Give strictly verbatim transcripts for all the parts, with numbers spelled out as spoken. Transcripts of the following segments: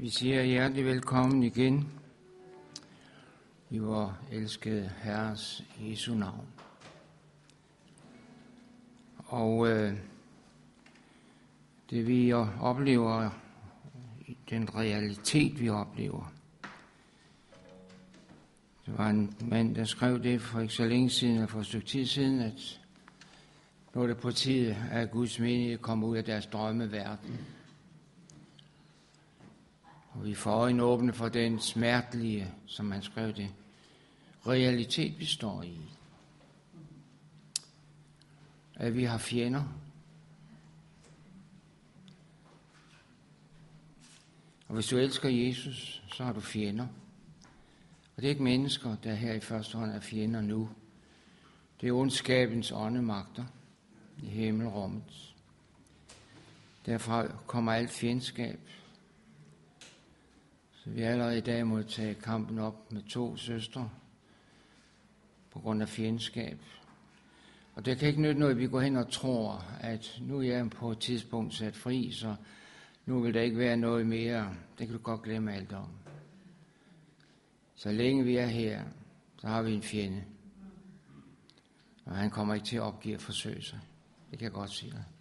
Vi siger hjertelig velkommen igen i vor elskede Herres Jesu navn. Og øh, det vi oplever, den realitet vi oplever. Det var en mand, der skrev det for ikke så længe siden, eller for et stykke tid siden, at nu er det på tide, at Guds menighed kommer ud af deres drømmeverden. Og vi får øjnene åbne for den smertelige, som han skrev det, realitet vi står i. At vi har fjender. Og hvis du elsker Jesus, så har du fjender. Og det er ikke mennesker, der her i første hånd er fjender nu. Det er ondskabens åndemagter i himmelrummet. Derfra kommer alt fjendskab. Så vi allerede i dag må tage kampen op med to søstre på grund af fjendskab. Og det kan ikke nytte noget, at vi går hen og tror, at nu er jeg på et tidspunkt sat fri, så nu vil der ikke være noget mere. Det kan du godt glemme alt om. Så længe vi er her, så har vi en fjende. Og han kommer ikke til at opgive at forsøge sig. Det kan jeg godt sige dig.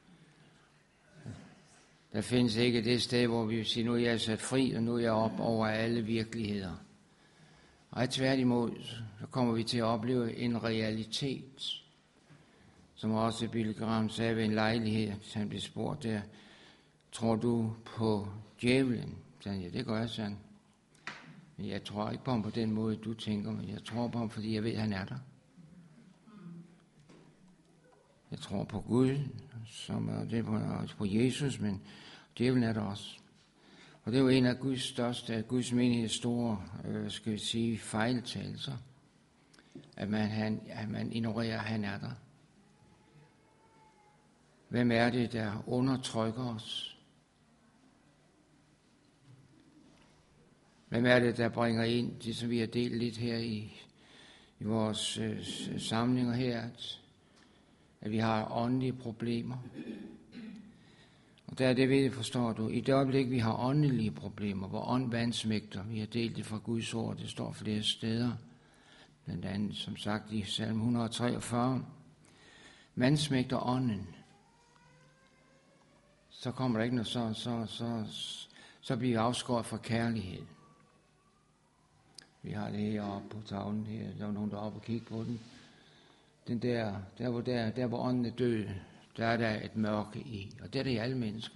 Der findes ikke det sted, hvor vi vil sige, nu er jeg sat fri, og nu er jeg op over alle virkeligheder. Og tværtimod, så kommer vi til at opleve en realitet, som også Billy Graham sagde ved en lejlighed, han blev spurgt der, tror du på djævlen? Så han, ja, det gør jeg, sådan. Men jeg tror ikke på ham på den måde, du tænker, men jeg tror på ham, fordi jeg ved, at han er der. Jeg tror på Gud, som er det på, på Jesus, men djævlen er der også. Og det er jo en af Guds største, Guds menigheds store, øh, skal vi sige, fejltagelser. At man, han, at man ignorerer, at han er der. Hvem er det, der undertrykker os? Hvem er det, der bringer ind, det som vi har delt lidt her i, i vores øh, samlinger her, at, at vi har åndelige problemer? Og der er det ved, forstår du, i det øjeblik, vi har åndelige problemer, hvor ånd vansmægter, vi har delt det fra Guds ord, det står flere steder, blandt andet, som sagt, i salm et hundrede og treogfyrre, vansmægter ånden, så kommer der ikke noget, så, så, så, så bliver vi afskåret fra kærlighed. Vi har det heroppe på tavlen her, der er nogen, der er oppe og kigge på den. Den der, der hvor, der, der, hvor ånden er død, der er der et mørke i, og det er det i alle mennesker.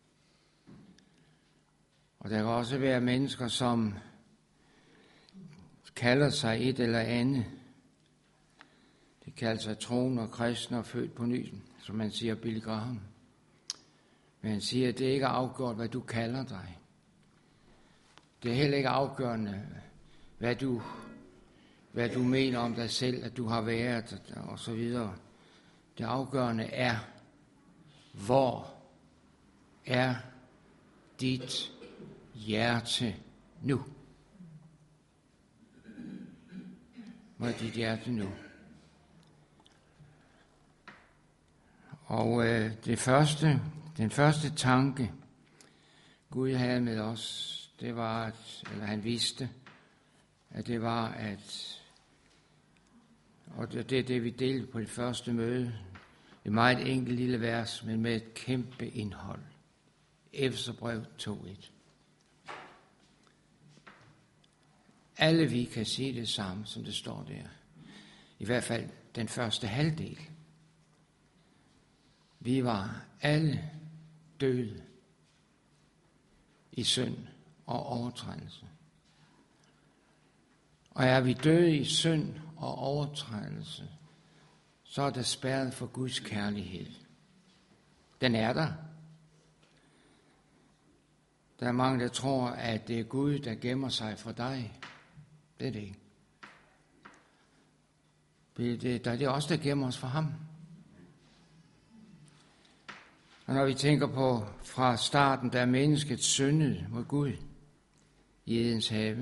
Og der kan også være mennesker, som kalder sig et eller andet. De kalder sig troende og kristne og født på ny, som man siger Billy Graham. Men han siger, at det ikke er afgjort, hvad du kalder dig. Det er heller ikke afgørende, hvad du, hvad du mener om dig selv, at du har været, og så videre. Det afgørende er, hvor er dit hjerte nu? Hvor er dit hjerte nu? Og øh, det første, den første tanke, Gud havde med os, det var, at, eller han vidste, at det var, at, og det er det, vi delte på det første møde, et meget enkelt lille vers, men med et kæmpe indhold. Efeserbrev to et. Alle vi kan sige det samme, som det står der. I hvert fald den første halvdel. Vi var alle døde i synd og overtrædelse. Og er vi døde i synd og overtrædelse, så er der spærret for Guds kærlighed. Den er der. Der er mange, der tror, at det er Gud, der gemmer sig for dig. Det er det ikke. Det er det også, der gemmer os for ham. Og når vi tænker på fra starten, da mennesket syndede mod Gud i Edens have,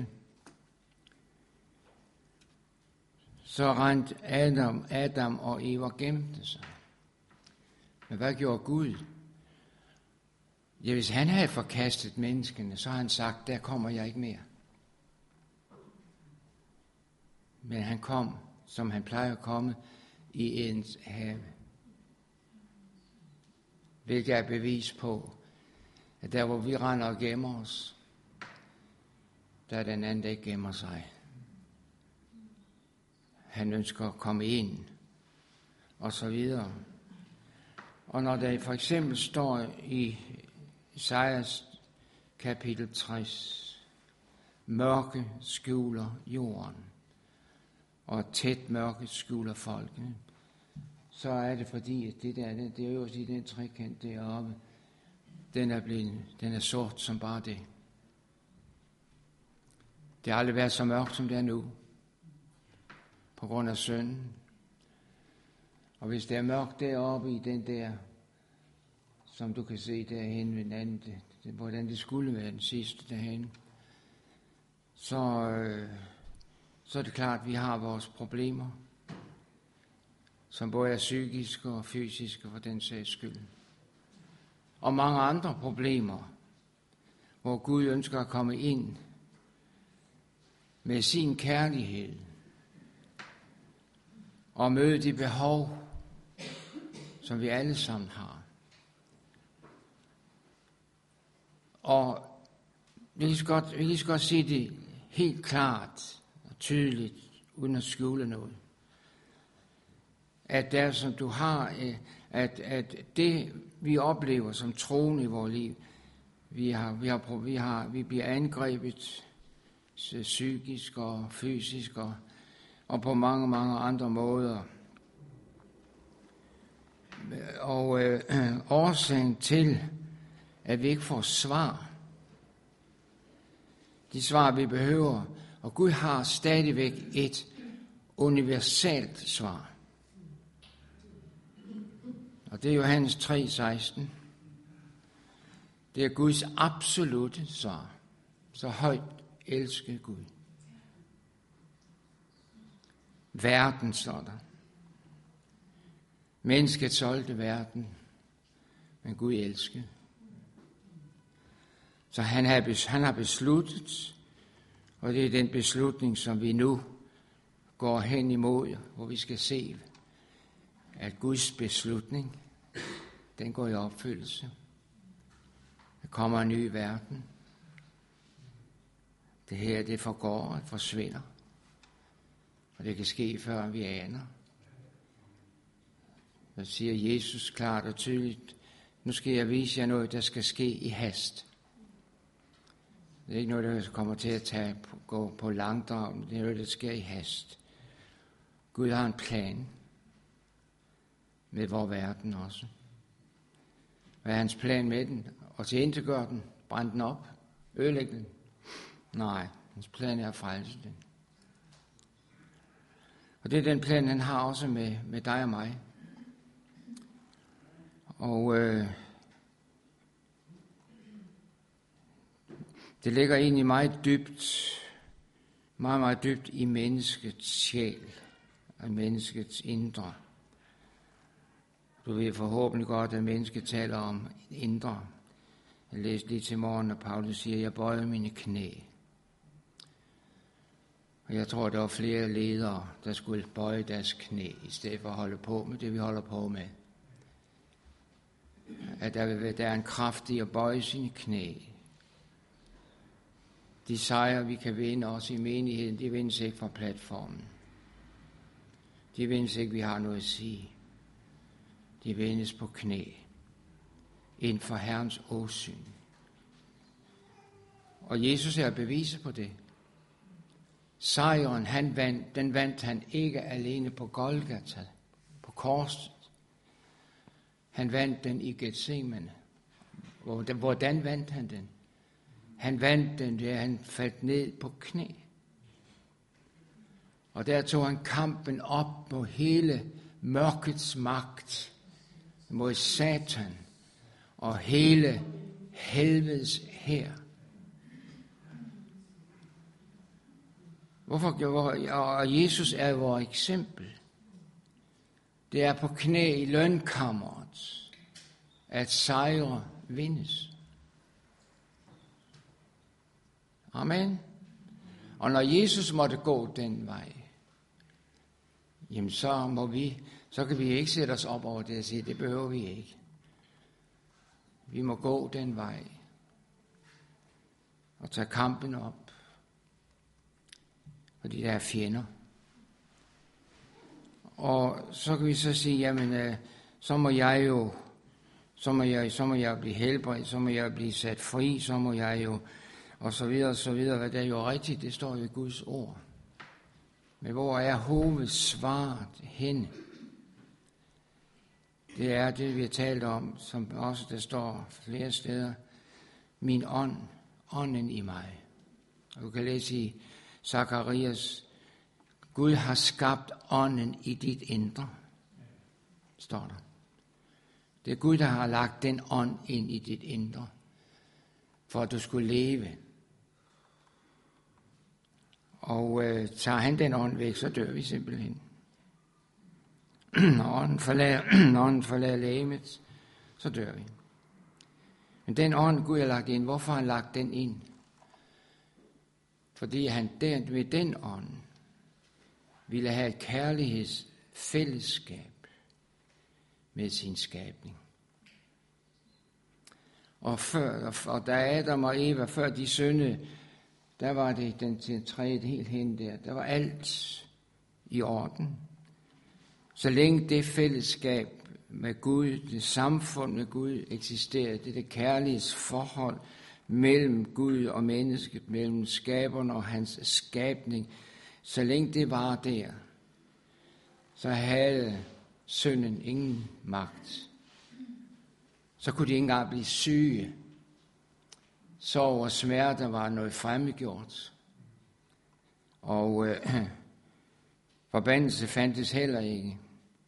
så rendte Adam, Adam og Eva gemte sig. Men hvad gjorde Gud? Ja, hvis han havde forkastet menneskene, så har han sagt, der kommer jeg ikke mere. Men han kom, som han plejer at komme, i en have. Hvilket er bevis på, at der hvor vi render og gemmer os, der er den anden, der ikke gemmer sig. Han ønsker at komme ind, og så videre. Og når der for eksempel står i Esajas kapitel tres, mørke skjuler jorden, og tæt mørke skjuler folkene, så er det fordi, at det der, det er øverst i den trekant deroppe, den er, blevet, den er sort som bare det. Det har aldrig været så mørkt, som det er nu, på grund af synden. Og hvis det er mørkt deroppe i den der, som du kan se derhen ved den anden, det, det, hvordan det skulle være den sidste derhen, så, øh, så er det klart, at vi har vores problemer, som både er psykiske og fysiske for den sags skyld. Og mange andre problemer, hvor Gud ønsker at komme ind med sin kærlighed og møde de behov, som vi alle sammen har. Og vi kan godt, vi kan godt sige det helt klart og tydeligt, uden at skjule noget. At der, som du har, at, at det, vi oplever som troende i vores liv, vi, har, vi, har, vi, har, vi bliver angrebet psykisk og fysisk og, og på mange, mange andre måder. Og øh, årsagen til, at vi ikke får svar, de svar, vi behøver, og Gud har stadigvæk et universalt svar. Og det er Johannes tre seksten. Det er Guds absolutte svar. Så højt elsker Gud. Verden, står der. Mennesket solgte verden, men Gud elskede. Så han har, han har besluttet, og det er den beslutning, som vi nu går hen imod, hvor vi skal se, at Guds beslutning, den går i opfyldelse. Der kommer en ny verden. Det her, det forgår og forsvinder. Og det kan ske, før vi aner. Der siger Jesus klart og tydeligt, nu skal jeg vise jer noget, der skal ske i hast. Det er ikke noget, der kommer til at tage, gå på langdrag, det er noget, der sker i hast. Gud har en plan med vores verden også. Hvad er hans plan med den? Og til ikke gøre den, brænde den op, ødelægge den? Nej, hans plan er at frelse den. Og det er den plan, han har også med, med dig og mig. Og øh, det ligger egentlig meget dybt, meget, meget dybt i menneskets sjæl og menneskets indre. Du ved forhåbentlig godt, at mennesket taler om indre. Jeg læste lige til morgen, og Paulus siger, jeg bøjer mine knæ. Og jeg tror, der var flere ledere, der skulle bøje deres knæ, i stedet for at holde på med det, vi holder på med. At der, vil være, der er en kraft i at bøje sine knæ. De sejre, vi kan vinde også i menigheden, de vindes ikke fra platformen. De vindes ikke, vi har noget at sige. De vindes på knæ, inden for Herrens åsyn. Og Jesus er beviset på det. Sejren, han vandt, den vandt han ikke alene på Golgata, på korset. Han vandt den i Getsemane. Hvordan vandt han den? Han vandt den, da han faldt ned på knæ. Og der tog han kampen op mod hele mørkets magt, mod Satan og hele helvedes hær. Hvorfor? Og Jesus er vores eksempel. Det er på knæ i lønkammeret, at sejre vindes. Amen. Og når Jesus måtte gå den vej, jamen så må vi, så kan vi ikke sætte os op over det og sige, det behøver vi ikke. Vi må gå den vej og tage kampen op. Fordi der er fjender. Og så kan vi så sige, jamen øh, så må jeg jo, så må jeg, så må jeg blive helbredt, så må jeg blive sat fri, så må jeg jo, og så videre, og så videre. Hvad det er jo rigtigt, det står jo i Guds ord. Men hvor er hovedsvaret henne? Det er det, vi har talt om, som også der står flere steder. Min ånd, ånden i mig. Og du kan læse i Zakarias, Gud har skabt ånden i dit indre, står der. Det er Gud, der har lagt den ånd ind i dit indre, for at du skulle leve. Og øh, tager han den ånd væk, så dør vi simpelthen. Når ånden forlader, når ånden forlader legemet, så dør vi. Men den ånd, Gud har lagt ind, hvorfor har han lagt den ind? Fordi han der ved den ånd ville have et kærlighedsfællesskab med sin skabning. Og, før, og da Adam og Eva, før de syndede, der var det den til træet helt hen der. Der var alt i orden. Så længe det fællesskab med Gud, det samfund med Gud eksisterede, det det kærlighedsforhold mellem Gud og mennesket, mellem skaberen og hans skabning, så længe det var der, så havde synden ingen magt. Så kunne de ikke engang blive syge. Sorg og smerte var noget fremmedgjort. Og øh, forbandelse fandtes heller ikke.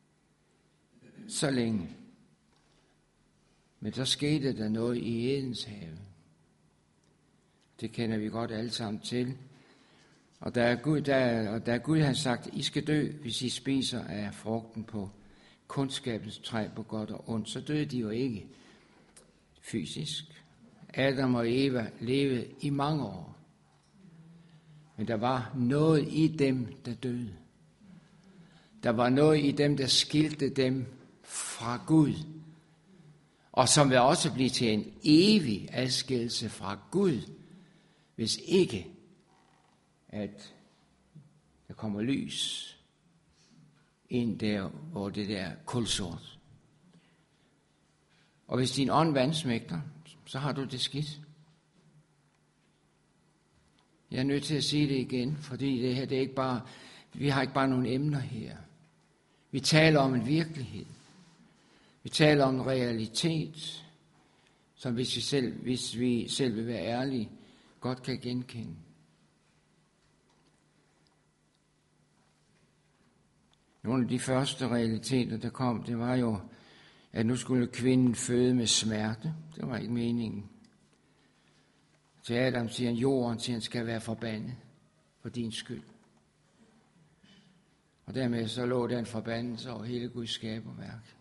Så længe. Men så skete der noget i Edens have. Det kender vi godt alle sammen til. Og da Gud, der, og da Gud har sagt, I skal dø, hvis I spiser af frugten på kundskabens træ på godt og ondt, så døde de jo ikke fysisk. Adam og Eva levede i mange år. Men der var noget i dem, der døde. Der var noget i dem, der skilte dem fra Gud. Og som vil også blive til en evig adskillelse fra Gud, hvis ikke at der kommer lys ind der, hvor det der kulsort. Og hvis din ånd vansmægter, så har du det skidt. Jeg er nødt til at sige det igen, fordi det her, det er ikke bare, vi har ikke bare nogle emner her. Vi taler om en virkelighed. Vi taler om en realitet, som hvis vi selv, hvis vi selv vil være ærlige, godt kan genkende. Nogle af de første realiteter, der kom, det var jo, at nu skulle kvinden føde med smerte. Det var ikke meningen. Til Adam siger han, jorden til han skal være forbandet for din skyld. Og dermed så lå der en forbandelse over hele Guds skaberværk.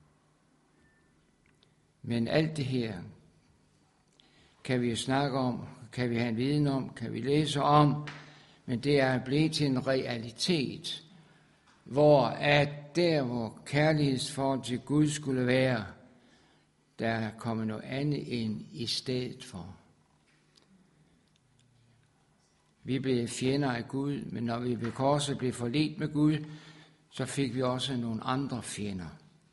Men alt det her kan vi jo snakke om, kan vi have en viden om, kan vi læse om, men det er blevet til en realitet, hvor at der, hvor kærlighedsforhold til Gud skulle være, der kommer noget andet ind i stedet for. Vi blev fjender af Gud, men når vi ved korset blev forlidt med Gud, så fik vi også nogle andre fjender.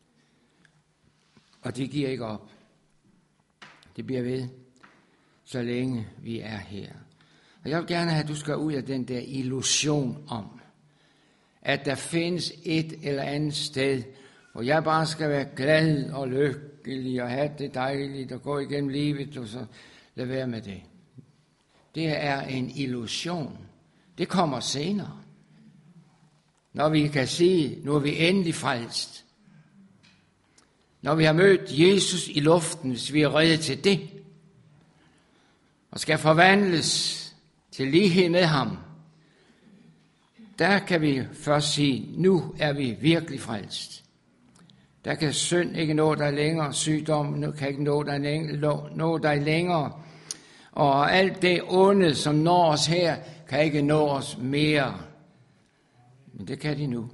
Og det giver ikke op. Det bliver ved, så længe vi er her. Og jeg vil gerne have, at du skal ud af den der illusion om, at der findes et eller andet sted, hvor jeg bare skal være glad og lykkelig og have det dejligt og gå igennem livet, og så lad være med det. Det er en illusion. Det kommer senere. Når vi kan sige, nu er vi endelig frelst. Når vi har mødt Jesus i luften, hvis vi er reddet til det, og skal forvandles til lighed med ham, der kan vi først sige, nu er vi virkelig frelst. Der kan synd ikke nå dig længere, sygdom nu kan ikke nå dig længere, nå dig længere. Og alt det onde, som når os her, kan ikke nå os mere. Men det kan de nu.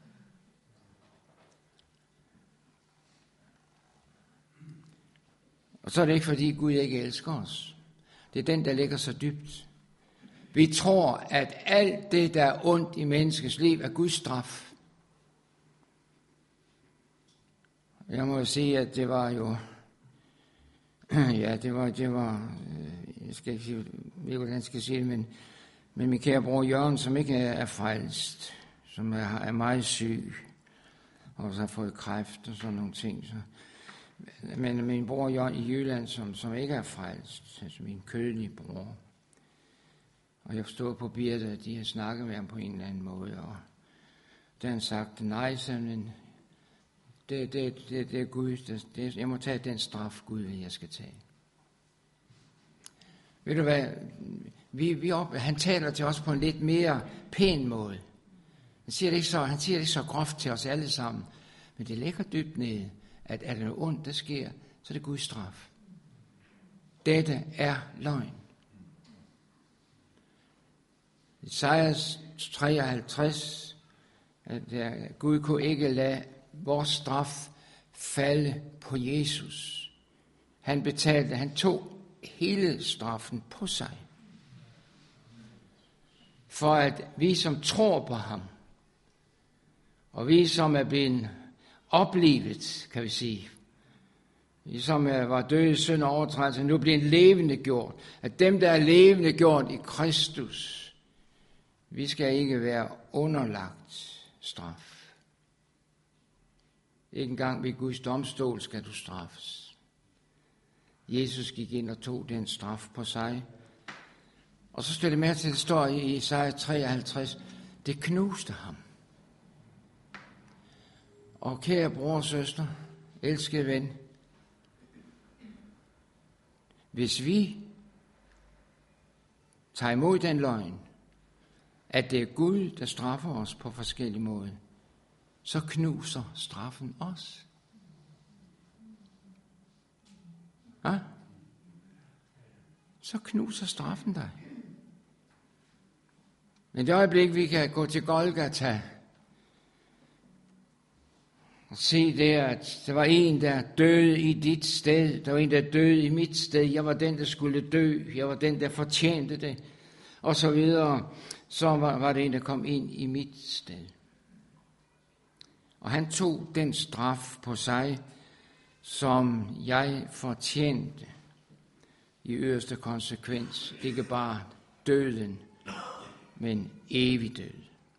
Og så er det ikke, fordi Gud ikke elsker os. Det er den, der ligger så dybt. Vi tror, at alt det, der er ondt i menneskets liv, er Guds straf. Jeg må jo sige, at det var jo... Ja, det var... Det var jeg skal ikke sige, jeg ved, hvordan jeg skal sige det, men, men min kære bror Jørgen, som ikke er frelst, som er, er meget syg, og så har fået kræft og sådan nogle ting. Så. Men min bror Jørgen i Jylland, som, som ikke er frelst, altså min kødelige bror. Og jeg forstod på Birte, at de har snakket med ham på en eller anden måde, og der har han sagt, nej, sådan, det, det, det, det er Gud, det, det, jeg må tage den straf, Gud vil, jeg skal tage. Ved du hvad, vi, vi op, han taler til os på en lidt mere pæn måde. Han siger det ikke så, han siger det ikke så groft til os alle sammen, men det ligger dybt nede, at er der noget ondt, der sker, så er det Guds straf. Dette er løgn. Esajas treoghalvtreds, at Gud kunne ikke lade vores straf falde på Jesus. Han betalte, han tog hele straffen på sig. For at vi, som tror på ham, og vi, som er blevet oplivet, kan vi sige, vi, som var døde i synd og overtrædelse, nu bliver levende gjort, at dem, der er levende gjort i Kristus, vi skal ikke være underlagt straf. Ikke engang ved Guds domstol skal du straffes. Jesus gik ind og tog den straf på sig. Og så står det med til, at det står i Esajas treoghalvtreds, det knuste ham. Og kære bror og søster, elskede ven, hvis vi tager imod den løgn, at det er Gud, der straffer os på forskellige måder, så knuser straffen os. Ja? Så knuser straffen dig. Men det øjeblik, vi kan gå til Golgata og se der, at der var en, der døde i dit sted. Der var en, der døde i mit sted. Jeg var den, der skulle dø. Jeg var den, der fortjente det. Og så videre. Så var, var det en, der kom ind i mit sted. Og han tog den straf på sig, som jeg fortjente i yderste konsekvens. Ikke bare døden, men evig død.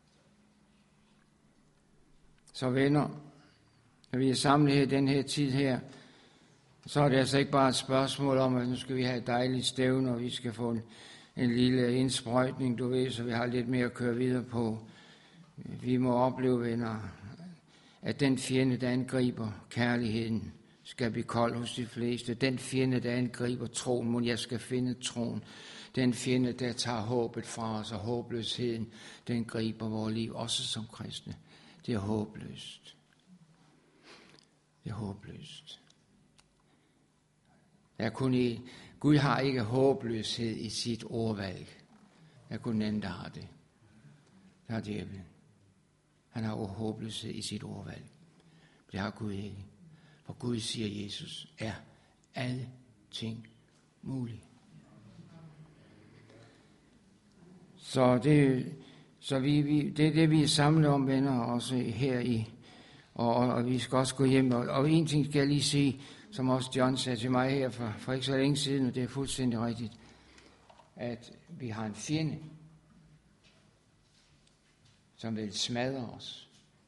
Så venner, når vi er samlet her i den her tid her, så er det altså ikke bare et spørgsmål om, at nu skal vi have et dejligt stævne, og vi skal få en, en lille indsprøjtning, du ved, så vi har lidt mere at køre videre på. Vi må opleve, venner, at den fjende, der angriber kærligheden, skal blive kold hos de fleste. Den fjende, der angriber troen, må jeg skal finde troen. Den fjende, der tager håbet fra os og håbløsheden, den griber vores liv, også som kristne. Det er håbløst. Det er håbløst. Der er kun i, Gud har ikke håbløshed i sit ordvalg. Der er kun den anden, der har det. Der er djævlen. Han har håbløshed i sit ordvalg. Det har Gud ikke. For Gud, siger Jesus, er alle ting muligt. Så det, så vi, vi, det er det, vi er samlet om, venner, også her i. Og, og, og vi skal også gå hjem. Og, og en ting skal jeg lige sige, som også John sagde til mig her for, for ikke så længe siden, og det er fuldstændig rigtigt, at vi har en fjende, som vil smadre os.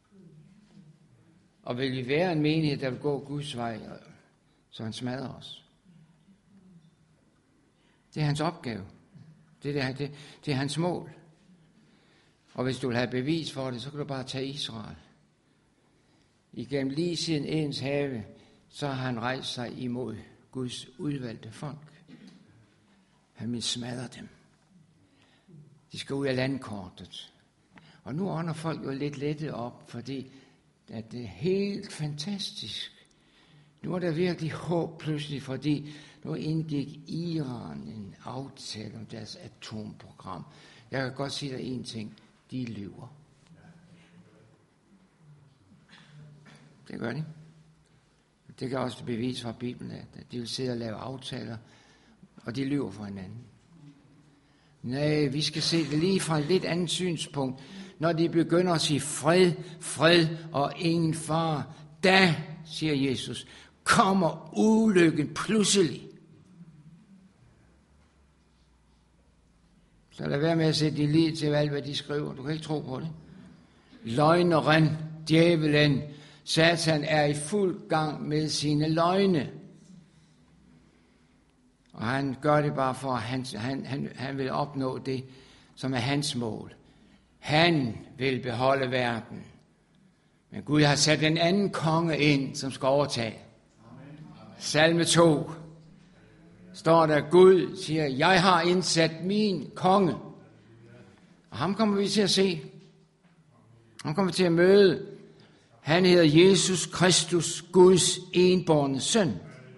Og vil vi være en menighed, der vil gå Guds vej, så han smadrer os. Det er hans opgave. Det er, det, det er hans mål. Og hvis du vil have bevis for det, så kan du bare tage Israel. Igennem lige siden Edens have, så har han rejst sig imod Guds udvalgte folk. Han vil smadre dem. De skal ud af landkortet. Og nu ånder folk jo lidt lettet op, fordi at det er helt fantastisk. Nu er der virkelig håb pludselig, fordi Nu indgik Iran en aftale om deres atomprogram. Jeg kan godt sige dig en ting. De lyver. Det gør de. Det kan også bevise fra Bibelen, at de vil sidde og lave aftaler, og de lyver for hinanden. Nej, vi skal se det lige fra et lidt andet synspunkt. Når de begynder at sige fred, fred og ingen fare, da, siger Jesus, kommer ulykken pludselig. Så lad være med at sætte din lid til alt, hvad de skriver. Du kan ikke tro på det. Løgneren, djævelen, Satan er i fuld gang med sine løgne. Og han gør det bare for, at han, han, han, han vil opnå det, som er hans mål. Han vil beholde verden. Men Gud har sat en anden konge ind, som skal overtage. Salme to står der, Gud siger, jeg har indsat min konge. Og ham kommer vi til at se. Ham kommer vi til at møde. Han hedder Jesus Kristus, Guds enbårne søn.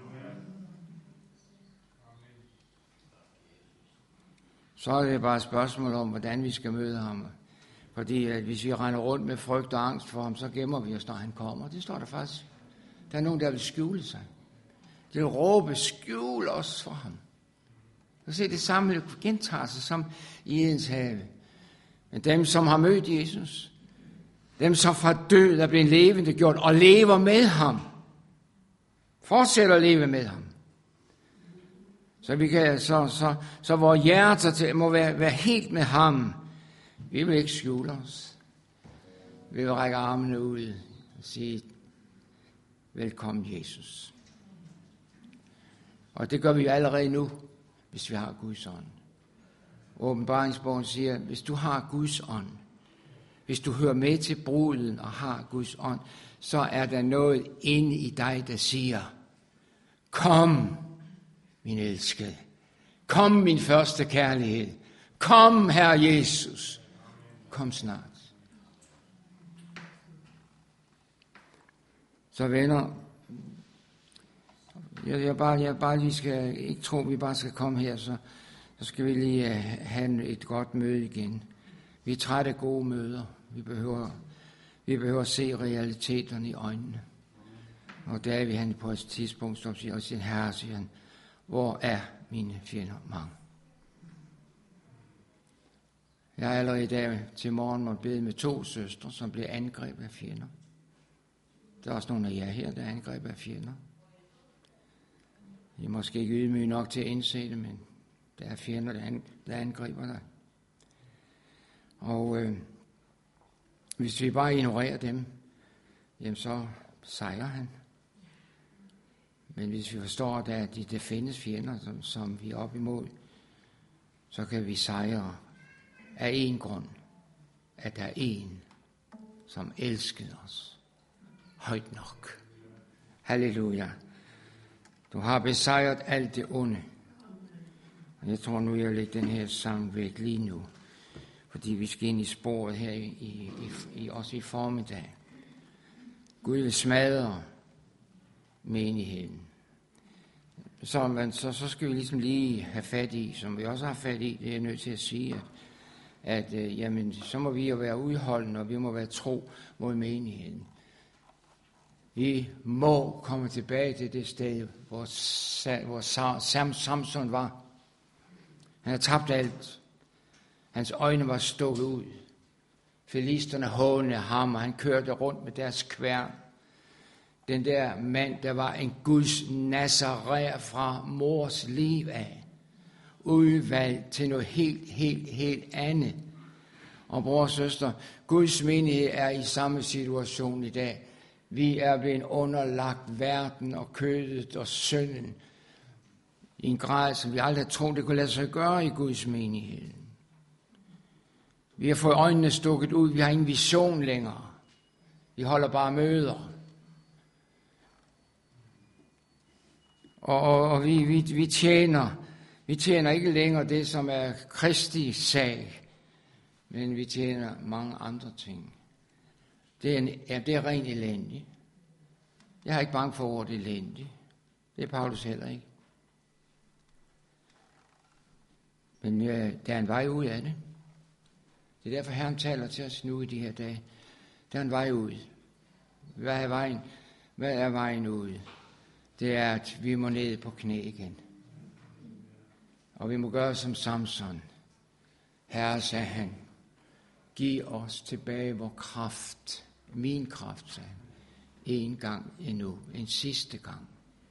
Så er det bare et spørgsmål om, hvordan vi skal møde ham. Fordi at hvis vi render rundt med frygt og angst for ham, så gemmer vi os, når han kommer. Det står der faktisk. Der er nogen, der vil skjule sig. De vil råbe, skjul os for ham. Du kan se, det samme gentager sig som i Edens have. Men dem, som har mødt Jesus, dem, som fra død er blevet levende gjort, og lever med ham, fortsætter at leve med ham. Så, vi kan, så, så, så vores hjerter til, må være, være helt med ham. Vi vil ikke skjule os. Vi vil række armene ud og sige, velkommen Jesus. Og det gør vi jo allerede nu, hvis vi har Guds ånd. Åbenbaringsbogen siger, hvis du har Guds ånd, hvis du hører med til bruden og har Guds ånd, så er der noget inde i dig, der siger, kom, min elskede. Kom, min første kærlighed. Kom, Herre Jesus. Kom snart. Så venner, jeg, jeg, bare, jeg bare lige skal ikke tro, at vi bare skal komme her, så, så skal vi lige have et godt møde igen. Vi er trætte af gode møder. Vi behøver, vi behøver at se realiteterne i øjnene. Og der er vi han på et tidspunkt, som siger, og sin herre, siger han, hvor er mine fjender mange? Jeg har allerede i dag til morgen måtte bede med to søstre, som blev angrebet af fjender. Der er også nogle af jer her, der er angrebet af fjender. I er måske ikke ydmyge nok til at indse det, men der er fjender, der angriber dig. Og øh, hvis vi bare ignorerer dem, jamen så sejrer han. Men hvis vi forstår, at der, der findes fjender, som, som vi er op imod, så kan vi sejre af en grund, at der er en, som elskede os højt nok. Halleluja. Du har besejret alt det onde. Og jeg tror nu, jeg vil lægge den her sang væk lige nu. Fordi vi skal ind i sporet her, i, i, i, også i formiddag. Gud vil smadre menigheden. Så, men, så, så skal vi ligesom lige have fat i, som vi også har fat i, det er jeg nødt til at sige, at, at øh, jamen, så må vi jo være udholdende, og vi må være tro mod menigheden. Vi må komme tilbage til det sted, hvor, hvor Sam, Samson var. Han havde tabt alt. Hans øjne var stukket ud. Filisterne hånede ham, og han kørte rundt med deres kværn. Den der mand, der var en Guds nazaræer fra mors liv af. Udvalgt til noget helt, helt, helt andet. Og bror og søster, Guds menighed er i samme situation i dag. Vi er blevet underlagt verden og kødet og synden i en grad, som vi aldrig troede, det kunne lade sig gøre i Guds menighed. Vi har fået øjnene stukket ud, vi har ingen vision længere. Vi holder bare møder. Og, og, og vi, vi, vi, tjener, vi tjener ikke længere det, som er Kristi sag, men vi tjener mange andre ting. Det er, en, ja, det er rent elendigt. Jeg er ikke bange for ordet elendigt. Det er Paulus heller ikke. Men øh, der er en vej ud af det. Det er derfor, Herren taler til os nu i de her dage. Der er en vej ud. Hvad er vejen? Hvad er vejen ud? Det er, at vi må ned på knæ igen. Og vi må gøre som Samson. Herre, sagde han, giv os tilbage vor kraft. Min kraft, sagde han. En gang endnu. En sidste gang.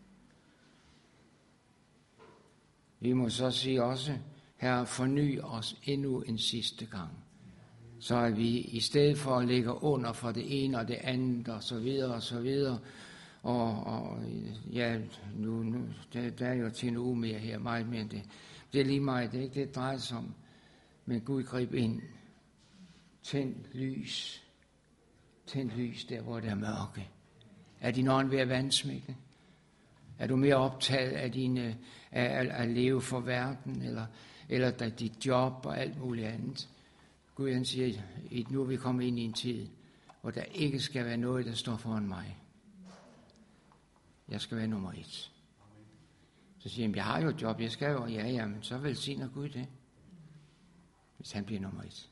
Vi må så sige også, Herre, forny os endnu en sidste gang. Så er vi i stedet for at ligge under for det ene og det andet og så videre og så videre. Og, og ja, nu, nu der, der er jo til en uge mere her, meget mere end det. Det er lige meget, det er ikke det, det drejer sig om. Men Gud grib ind. Tænd lys. Tænd lys der, hvor det er mørke. Er din ånd ved at vandsmække? Er du mere optaget af, dine, af at leve for verden, eller, eller af dit job og alt muligt andet? Gud han siger, at nu er vi kommet ind i en tid, hvor der ikke skal være noget, der står foran mig. Jeg skal være nummer et. Så siger han, jeg har jo et job, jeg skal jo, ja, ja, men så velsigner Gud det, hvis han bliver nummer et.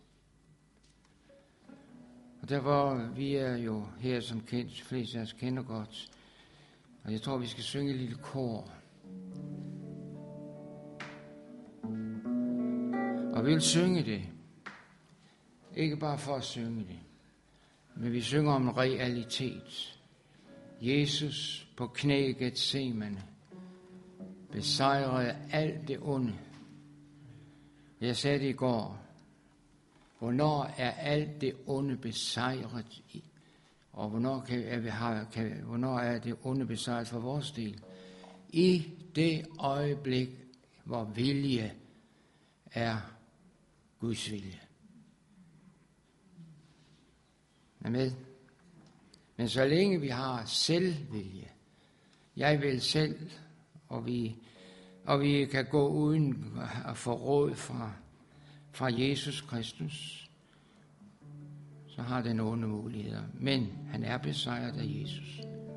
Og derfor, vi er jo her som kendt, flest af os kender godt, og jeg tror, vi skal synge et lille kor. Og vi vil synge det. Ikke bare for at synge det, men vi synger om en realitet. Jesus på knæ i Getsemane besejrede alt det onde. Jeg sagde det i går. Hvornår er alt det onde besejret? Og hvornår, kan, er, vi har, kan, hvornår er det onde besejret for vores del? I det øjeblik, hvor vilje er Guds vilje. Er med? Men så længe vi har selvvilje, jeg vil selv, og vi, og vi kan gå uden at få råd fra, fra Jesus Kristus, så har den onde muligheder. Men han er besejret af Jesus.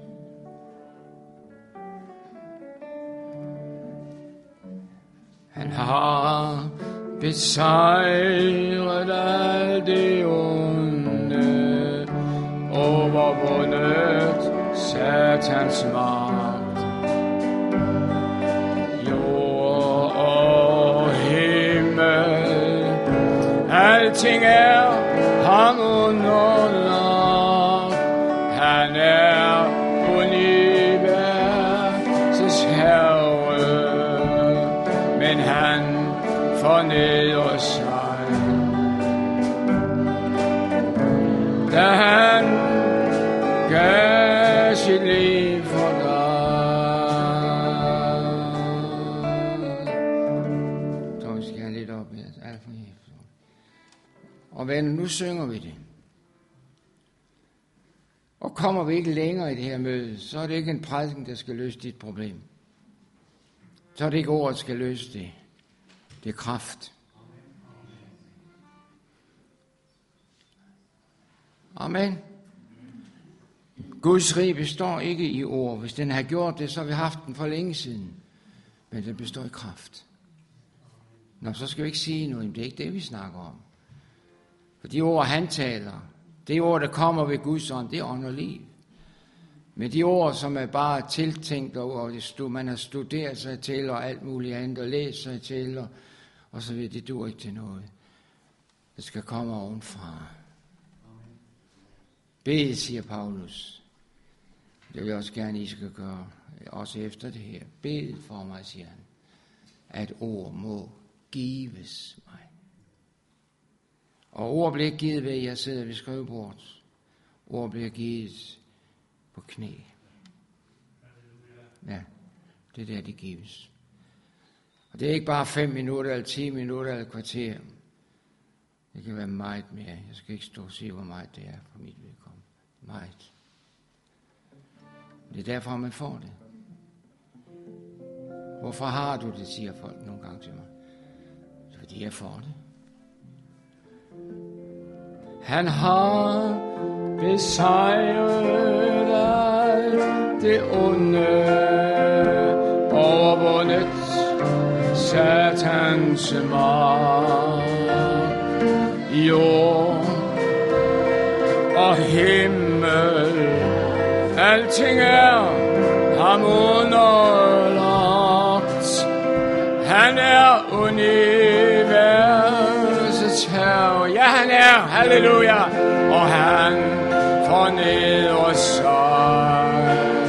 Han har besejret alt det onde, overvundet Satans magt. Jord og himmel, alting er ham underlagt. Han er universets herre, men han fornedrer sig, da han gav sit liv for dig. Så vi skal have lidt op her. Alt for helt. Og venner, nu synger vi det. Og kommer vi ikke længere i det her møde, så er det ikke en prædiken, der skal løse dit problem. Så er det ikke ordet, der skal løse det. Det er kraft. Amen. Guds rige består ikke i ord. Hvis den har gjort det, så har vi haft den for længe siden. Men den består i kraft. Nå, så skal vi ikke sige noget. Det er ikke det, vi snakker om. For de ord, han taler, det ord, der kommer ved Guds ånd, det er ånd og liv. Men de ord, som er bare tiltænkt, og man har studeret sig til, og alt muligt andet, og læst sig til, og, og så videre, det dur ikke til noget. Det skal komme ovenfra. Bed, siger Paulus. Det vil jeg også gerne, I skal gøre, også efter det her. Bed for mig, siger han, at ord må gives mig. Og ord bliver givet ved, at jeg sidder ved skrivebordet. Ord bliver givet på knæ. Ja, det er der, det gives. Og det er ikke bare fem minutter, eller ti minutter, eller et kvarter. Det kan være meget mere. Jeg skal ikke stå og sige, hvor meget det er for mit vedkommende. Meget. Det er derfor, man får det. Hvorfor har du det, siger folk nogle gange til mig. Fordi jeg får det. Han har besejret alt det onde, overvundet Satans magt. Jord og himmel, alting er ham underlagt. Han er universets herre. Ja, han er. Halleluja. Og han fornedrer sig.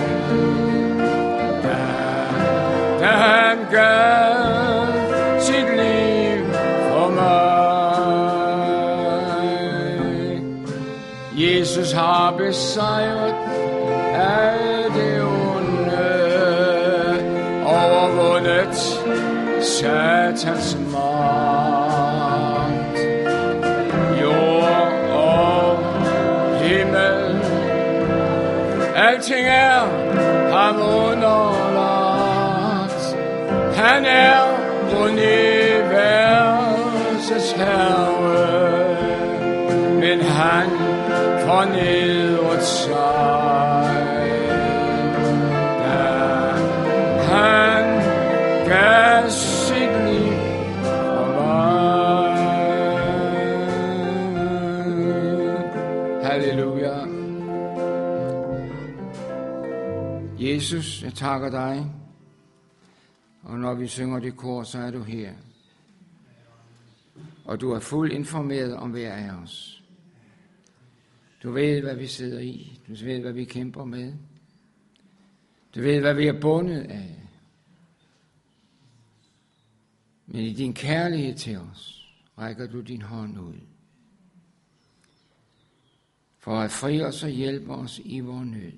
Da, da han gav sit liv for mig. Jesus har besejret af det onde, overvundet Satans magt. Jord og himmel, alting er ham underlagt. Han er universets herre, men han fornedret sig, da han gav sit liv for mig. Halleluja. Jesus, jeg takker dig, og når vi synger det kor, så er du her. Og du er fuldt informeret om hver af os. Du ved, hvad vi sidder i. Du ved, hvad vi kæmper med. Du ved, hvad vi er bundet af. Men i din kærlighed til os, rækker du din hånd ud. For at fri os og hjælpe os i vor nød.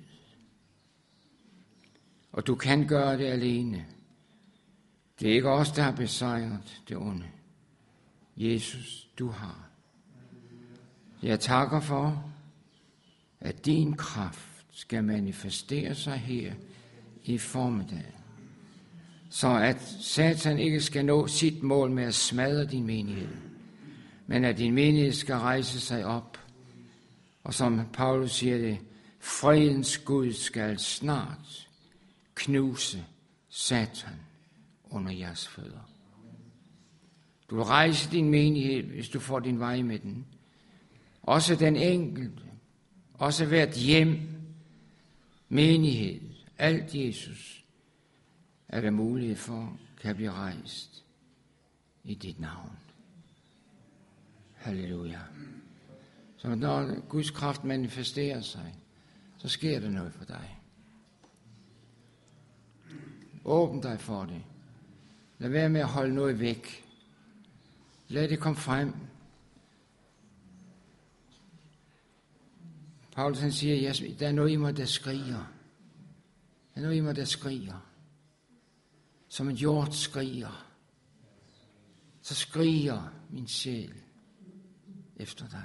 Og du kan gøre det alene. Det er ikke os, der har besejret det onde. Jesus, du har. Jeg takker for, at din kraft skal manifestere sig her i formiddag, så at Satan ikke skal nå sit mål med at smadre din menighed, men at din menighed skal rejse sig op, og som Paulus siger det, fredens Gud skal snart knuse Satan under jeres fødder. Du vil rejse din menighed, hvis du får din vej med den. Også den enkelte, også hvert hjem, menighed, alt Jesus, er der mulighed for, kan blive rejst i dit navn. Halleluja. Så når Guds kraft manifesterer sig, så sker der noget for dig. Åbn dig for det. Lad være med at holde noget væk. Lad det komme frem. Paulus han siger, at der er noget i mig, der skriger. Der er noget i mig, der skriger. Som en hjort skriger. Så skriger min sjæl efter dig.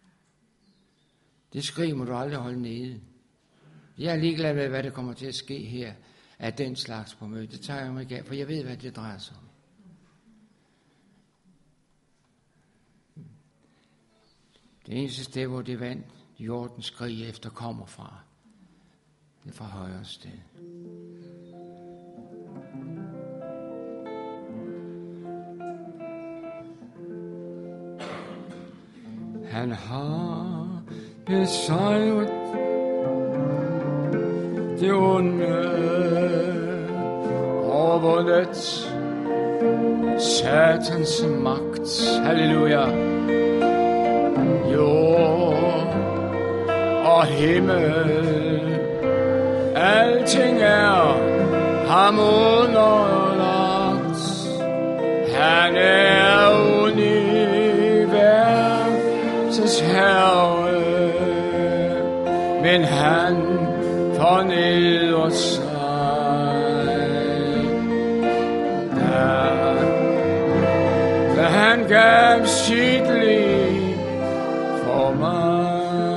Det skrig må du aldrig holde nede. Jeg er ligeglad med, hvad der kommer til at ske her af den slags på mødet. Det tager jeg mig ikke af, for jeg ved, hvad det drejer sig om. Det eneste sted, hvor det vand, jorden skriger efter, kommer fra. Det er fra højre sted. Han har besejret det onde, overvundet Satans magt. Halleluja. Jord og himmel, alting er ham underlagt. Han er universets herre, men han fornedrer sig, da, da han gav sit liv for mig.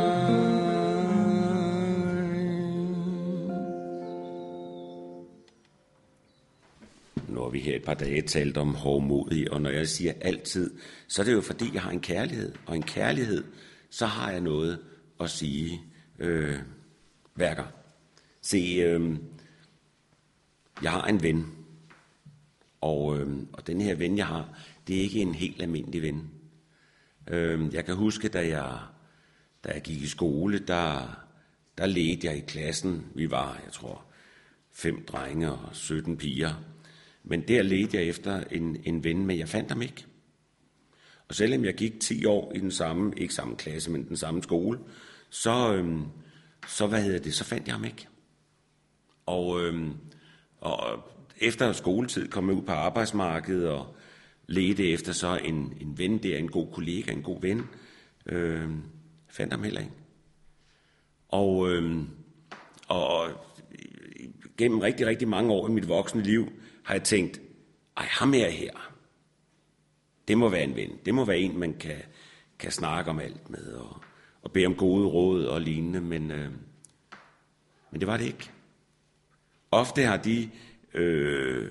Nu har vi her et par dage talt om hovmodig, og når jeg siger altid, så er det jo fordi, jeg har en kærlighed, og en kærlighed, så har jeg noget at sige øh, værker. Se, øh, jeg har en ven, Og, øh, og den her ven, jeg har, det er ikke en helt almindelig ven. Øh, jeg kan huske, da jeg, da jeg gik i skole, der, der ledte jeg i klassen. Vi var, jeg tror, fem drenge og sytten piger. Men der ledte jeg efter en, en ven, men jeg fandt ham ikke. Og selvom jeg gik ti år i den samme, ikke samme klasse, men den samme skole, så, øhm, så, hvad hedder det, så fandt jeg ham ikke. Og, øhm, og efter skoletid kom jeg ud på arbejdsmarkedet og ledte efter så en, en ven der, en god kollega, en god ven. Øhm, fandt ham heller ikke. Og, øhm, og gennem rigtig, rigtig mange år i mit voksne liv har jeg tænkt, ej, ham er her. Det må være en ven. Det må være en, man kan, kan snakke om alt med og, og bede om gode råd og lignende, men, øh, men det var det ikke. Ofte har de øh,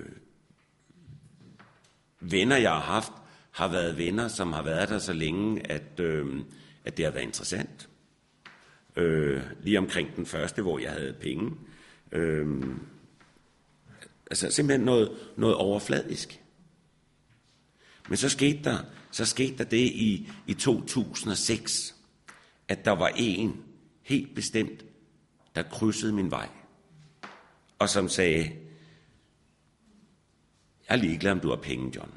venner, jeg har haft, har været venner, som har været der så længe, at, øh, at det har været interessant. Øh, lige omkring den første, hvor jeg havde penge. Øh, altså simpelthen noget, noget overfladisk. Men så skete der, så skete der det i, i to tusind og seks, at der var en helt bestemt, der krydsede min vej, og som sagde, jeg er ligeglad, om du har penge, John.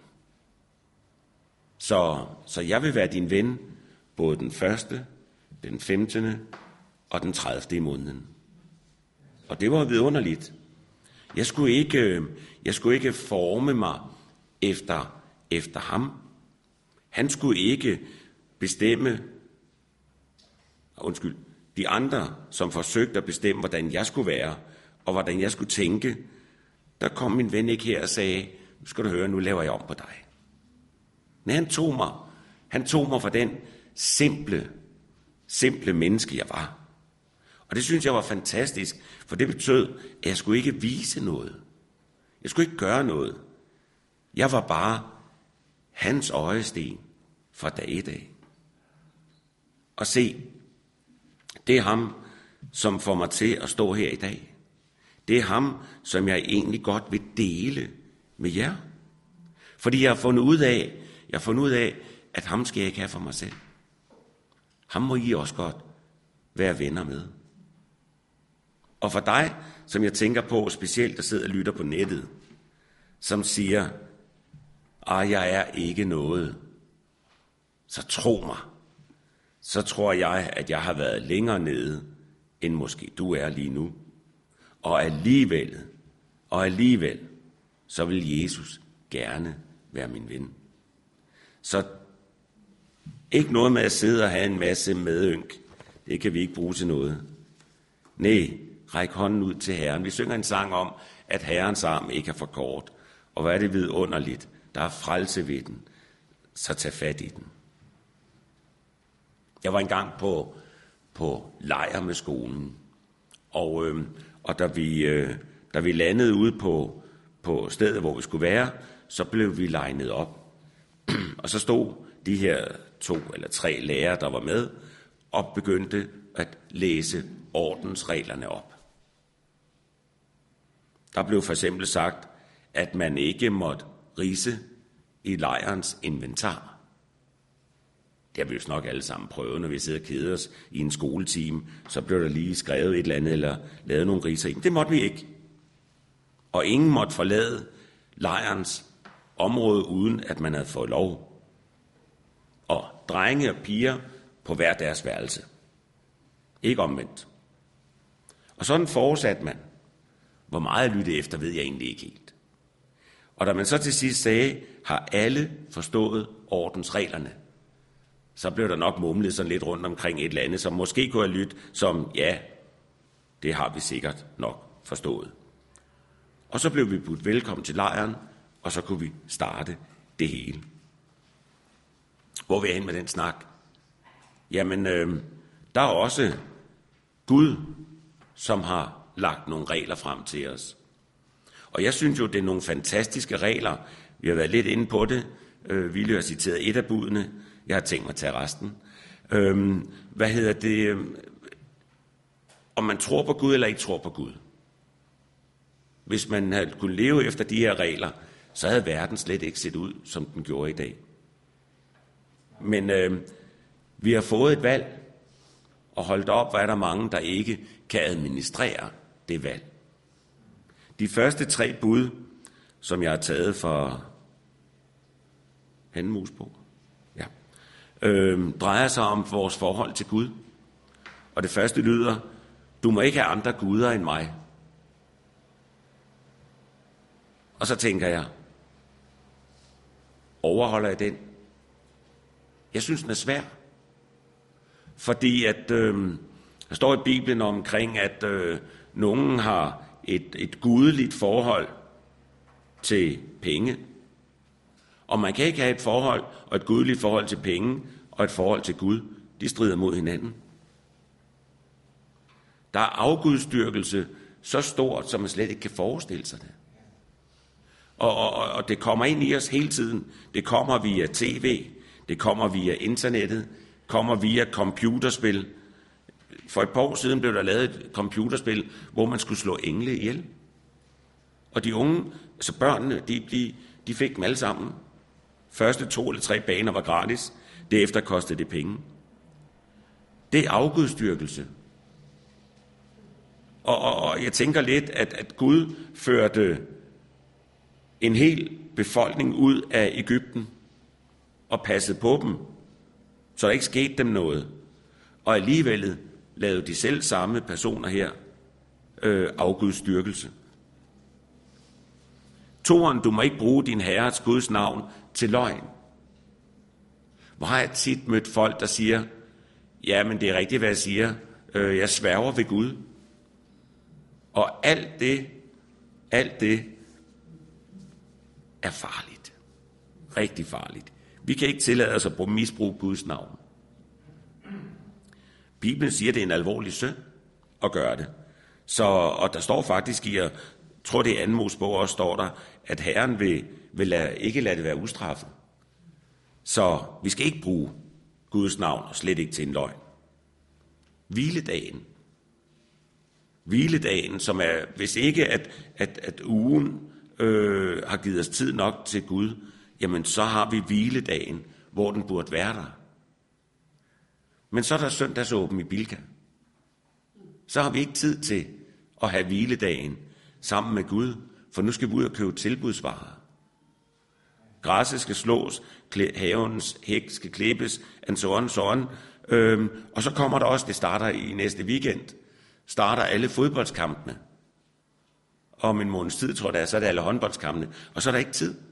Så, så jeg vil være din ven, både den første, den femtende og den tredivte i måneden. Og det var vidunderligt. Jeg skulle ikke, jeg skulle ikke forme mig efter efter ham. Han skulle ikke bestemme, undskyld, de andre, som forsøgte at bestemme, hvordan jeg skulle være, og hvordan jeg skulle tænke. Der kom min ven ikke her og sagde, nu skal du høre, nu laver jeg om på dig. Men han tog mig, han tog mig for den simple, simple menneske, jeg var. Og det synes jeg var fantastisk, for det betød, at jeg skulle ikke vise noget. Jeg skulle ikke gøre noget. Jeg var bare hans øjesten fra dag i dag. Og se, det er ham, som får mig til at stå her i dag. Det er ham, som jeg egentlig godt vil dele med jer. Fordi jeg har fundet ud af, jeg har fundet ud af, at ham skal jeg ikke have for mig selv. Ham må I også godt være venner med. Og for dig, som jeg tænker på, specielt der sidder og lytter på nettet, som siger, ah, jeg er ikke noget, så tro mig, så tror jeg, at jeg har været længere nede, end måske du er lige nu. Og alligevel, og alligevel, så vil Jesus gerne være min ven. Så ikke noget med at sidde og have en masse medynk. Det kan vi ikke bruge til noget. Nej, ræk hånden ud til Herren. Vi synger en sang om, at Herrens arm ikke er for kort. Og hvad er det vidunderligt? Der er frelse ved den. Så tag fat i den. Jeg var engang på, på lejr med skolen. Og, øh, og da, vi, øh, da vi landede ude på, på stedet, hvor vi skulle være, så blev vi legnet op. Og så stod de her to eller tre lærere, der var med, og begyndte at læse ordensreglerne op. Der blev for eksempel sagt, at man ikke måtte ridse i lejrens inventar. Det har vi jo nok alle sammen prøvet, når vi sidder og keder os i en skoletime, så blev der lige skrevet et eller andet, eller lavet nogle ridser i. Det måtte vi ikke. Og ingen måtte forlade lejrens område, uden at man havde fået lov. Og drenge og piger på hver deres værelse. Ikke omvendt. Og sådan fortsatte man. Hvor meget jeg lyttede efter, ved jeg egentlig ikke helt. Og da man så til sidst sagde, har alle forstået ordensreglerne, så blev der nok mumlet sådan lidt rundt omkring et eller andet, som måske kunne have lyttet som, ja, det har vi sikkert nok forstået. Og så blev vi budt velkommen til lejren, og så kunne vi starte det hele. Hvor vil jeg hen med den snak? Jamen, øh, der er også Gud, som har lagt nogle regler frem til os. Og jeg synes jo, det er nogle fantastiske regler. Vi har været lidt inde på det. Øh, Ville har citeret et af budene. Jeg har tænkt mig at tage resten. Øh, hvad hedder det? Om man tror på Gud eller ikke tror på Gud. Hvis man havde kunnet leve efter de her regler, så havde verden slet ikke set ud, som den gjorde i dag. Men øh, vi har fået et valg, og holdt op, hvad er der mange, der ikke kan administrere det valg. De første tre bud, som jeg har taget fra Anden Mosebog, ja, øh, drejer sig om vores forhold til Gud. Og det første lyder, du må ikke have andre guder end mig. Og så tænker jeg, overholder jeg den? Jeg synes, den er svær. Fordi at øh, der står i Bibelen omkring, at øh, nogen har et, et gudeligt forhold til penge. Og man kan ikke have et forhold og et gudeligt forhold til penge og et forhold til Gud. De strider mod hinanden. Der er afgudstyrkelse så stort, som man slet ikke kan forestille sig det. Og, og, og det kommer ind i os hele tiden. Det kommer via tv, det kommer via internettet, kommer via computerspil. For et par år siden blev der lavet et computerspil, hvor man skulle slå engle ihjel. Og de unge, altså børnene, de, de, de fik dem alle sammen. Første to eller tre baner var gratis. Derefter kostede det penge. Det er afgudstyrkelse. Og, og, og jeg tænker lidt, at, at Gud førte en hel befolkning ud af Egypten og passede på dem, så der ikke skete dem noget. Og alligevel lavede de selv samme personer her øh, afgudstyrkelse. Toren, du må ikke bruge din herres Guds navn til løgn. Hvor har jeg tit mødt folk, der siger, ja, men det er rigtigt, hvad jeg siger. Øh, jeg sværger ved Gud. Og alt det, alt det er farligt. Rigtig farligt. Vi kan ikke tillade os at misbruge Guds navn. Bibelen siger, at det er en alvorlig synd at gøre det. Så, og der står faktisk i, jeg tror det er Anden Mosebog også, står der, at Herren vil, vil lade, ikke lade det være ustraffet. Så vi skal ikke bruge Guds navn, og slet ikke til en løgn. Hviledagen. Hviledagen, som er, hvis ikke at, at, at ugen øh, har givet os tid nok til Gud, jamen så har vi hviledagen, hvor den burde være der. Men så er der søndagsåben i Bilka. Så har vi ikke tid til at have hviledagen sammen med Gud, for nu skal vi ud og købe tilbudsvarer. Græsset skal slås, havens hæk skal klippes, and sådan, sådan. Øhm, og så kommer der også, det starter i næste weekend, starter alle fodboldskampene. Om en måneds tid, tror jeg det er, så er det alle håndboldskampene. Og så er der ikke tid.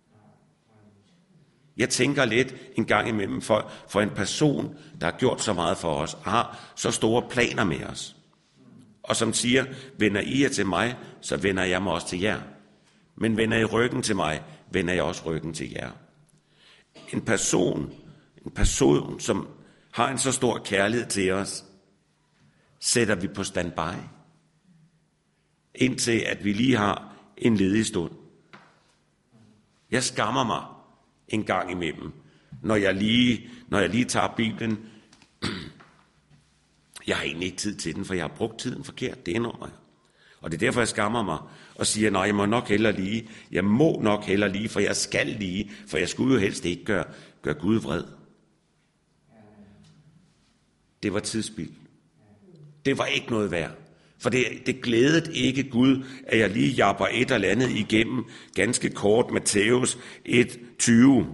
Jeg tænker lidt en gang imellem for, for en person, der har gjort så meget for os, har så store planer med os. Og som siger, vender I jer til mig, så vender jeg mig også til jer. Men vender I ryggen til mig, vender jeg også ryggen til jer. En person, en person, som har en så stor kærlighed til os, sætter vi på standby, indtil at vi lige har en ledig stund. Jeg skammer mig en gang imellem, når jeg lige, når jeg lige tager Bibelen. Jeg har egentlig ikke tid til den, for jeg har brugt tiden forkert, det indrømmer jeg. Og det er derfor, jeg skammer mig og siger, nej, jeg må nok hellere lige, jeg må nok hellere lige, for jeg skal lige, for jeg skulle jo helst ikke gøre, gøre Gud vred. Det var tidsspild. Det var ikke noget værd. For det, det glædede ikke Gud, at jeg lige japper et eller andet igennem, ganske kort, Matthæus et tyve.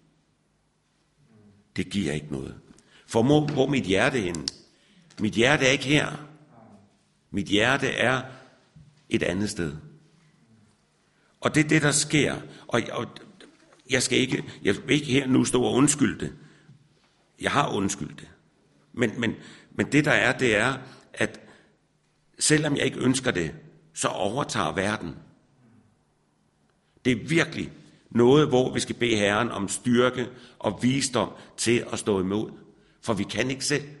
Det giver ikke noget. For hvor, hvor mit hjerte hen? Mit hjerte er ikke her. Mit hjerte er et andet sted. Og det er det, der sker. Og, og jeg skal ikke, jeg vil ikke her nu stå og undskylde det. Jeg har undskyldt det. Men, men, men det der er, det er, at selvom jeg ikke ønsker det, så overtager verden. Det er virkelig noget, hvor vi skal bede Herren om styrke og visdom til at stå imod. For vi kan ikke selv.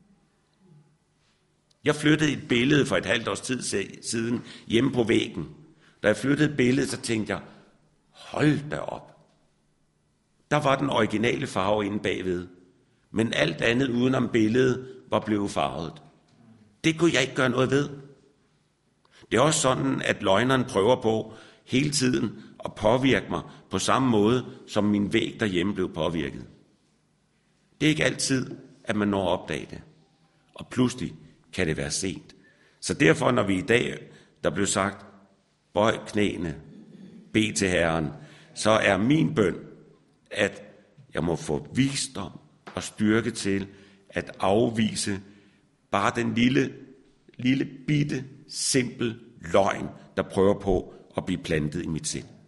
Jeg flyttede et billede for et halvt års tid siden hjemme på væggen. Da jeg flyttede et billede, så tænkte jeg, hold da op. Der var den originale farve inde bagved. Men alt andet udenom billedet var blevet farvet. Det kunne jeg ikke gøre noget ved. Det er også sådan, at løgneren prøver på hele tiden at påvirke mig på samme måde, som min væg derhjemme blev påvirket. Det er ikke altid, at man når at opdage det. Og pludselig kan det være sent. Så derfor, når vi i dag, der blev sagt, bøj knæene, bed til Herren, så er min bøn, at jeg må få visdom og styrke til at afvise bare den lille, lille bitte, simpel løgn, der prøver på at blive plantet i mit sind.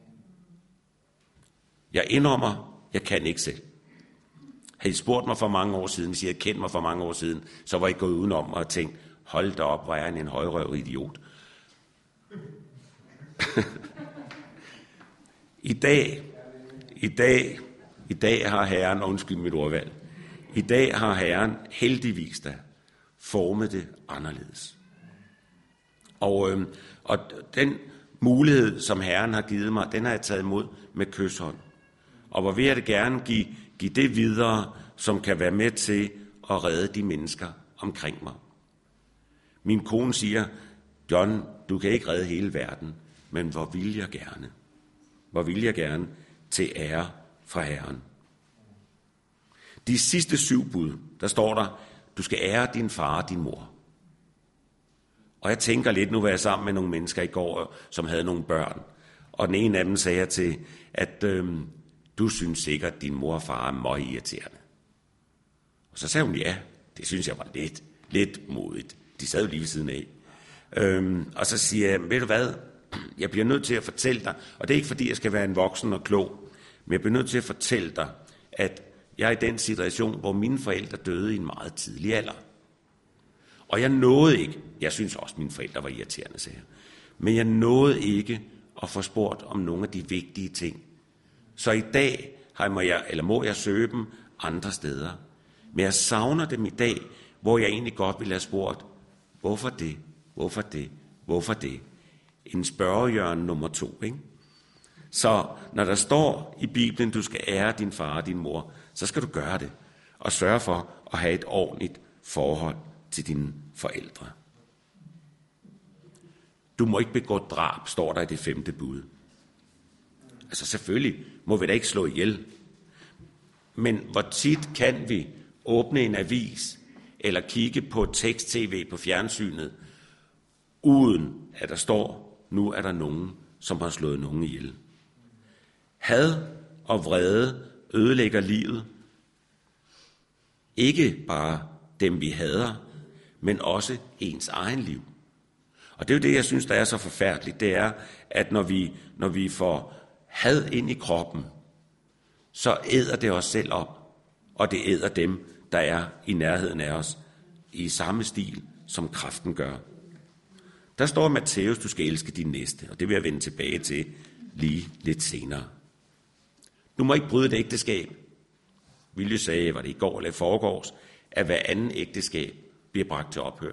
Jeg indrømmer, jeg kan ikke selv. Havde I spurgt mig for mange år siden, hvis I havde kendt mig for mange år siden, så var I gået udenom mig og tænkt, hold da op, hvor er han en højrøvet idiot. I dag, i dag, i dag har Herren, undskyld mit ordvalg, i dag har Herren heldigvis da formet det anderledes. Og, øh, og den mulighed, som Herren har givet mig, den har jeg taget imod med kyshånd. Og hvor vil jeg det gerne give, give det videre, som kan være med til at redde de mennesker omkring mig. Min kone siger, John, du kan ikke redde hele verden, men hvor vil jeg gerne? Hvor vil jeg gerne til ære fra Herren? De sidste syv bud, der står der, du skal ære din far og din mor. Og jeg tænker lidt, nu var jeg sammen med nogle mennesker i går, som havde nogle børn. Og den ene af dem sagde jeg til, at øhm, du synes sikkert, at din mor og far er meget irriterende. Og så sagde hun, ja, det synes jeg var lidt, lidt modigt. De sad jo lige ved siden af. Øhm, og så siger jeg, ved du hvad, jeg bliver nødt til at fortælle dig, og det er ikke fordi, jeg skal være en voksen og klog, men jeg bliver nødt til at fortælle dig, at jeg er i den situation, hvor mine forældre døde i en meget tidlig alder. Og jeg nåede ikke, jeg synes også, at mine forældre var irriterende, sagde jeg, men jeg nåede ikke at få spurgt om nogle af de vigtige ting. Så i dag har må jeg, eller må jeg søge dem andre steder. Men jeg savner dem i dag, hvor jeg egentlig godt ville have spurgt, hvorfor det, hvorfor det, hvorfor det? En spørgehjørne nummer to, ikke? Så når der står i Bibelen, du skal ære din far og din mor, så skal du gøre det, og sørge for at have et ordentligt forhold til dine forældre. Du må ikke begå drab, står der i det femte bud. Altså selvfølgelig må vi da ikke slå ihjel. Men hvor tit kan vi åbne en avis, eller kigge på tekst-tv på fjernsynet, uden at der står, nu er der nogen, som har slået nogen ihjel. Had og vrede ødelægger livet. Ikke bare dem, vi hader, men også ens egen liv. Og det er jo det, jeg synes, der er så forfærdeligt, det er, at når vi, når vi får had ind i kroppen, så æder det os selv op, og det æder dem, der er i nærheden af os, i samme stil, som kræften gør. Der står i Matthæus, du skal elske din næste, og det vil jeg vende tilbage til lige lidt senere. Du må ikke bryde et ægteskab. Vilje sagde, var det i går eller i forgårs, at hver anden ægteskab bliver bragt til ophør.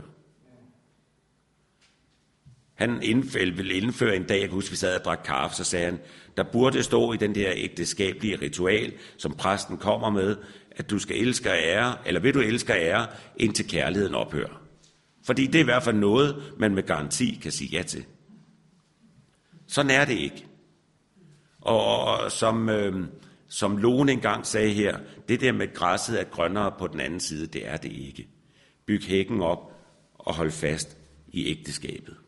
Han ville indføre en dag, jeg kan huske, vi sad og drak kaffe, så sagde han, der burde stå i den der ægteskabelige ritual, som præsten kommer med, at du skal elske og ære, eller vil du elske og ære, indtil kærligheden ophører. Fordi det er i hvert fald noget, man med garanti kan sige ja til. Sådan er det ikke. Og som, øh, som Lone engang sagde her, det der med græsset er grønnere på den anden side, det er det ikke. Byg hækken op og hold fast i ægteskabet.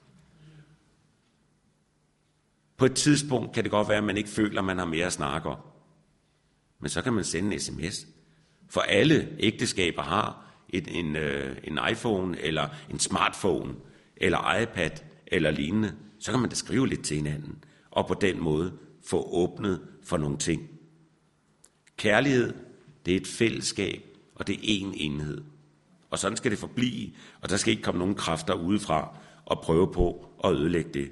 På et tidspunkt kan det godt være, at man ikke føler, at man har mere at snakke om. Men så kan man sende en sms. For alle ægteskaber har et, en, øh, en iPhone, eller en smartphone, eller iPad, eller lignende. Så kan man da skrive lidt til hinanden, og på den måde få åbnet for nogle ting. Kærlighed, det er et fællesskab, og det er en enhed. Og sådan skal det forblive, og der skal ikke komme nogen kræfter udefra og prøve på at ødelægge det.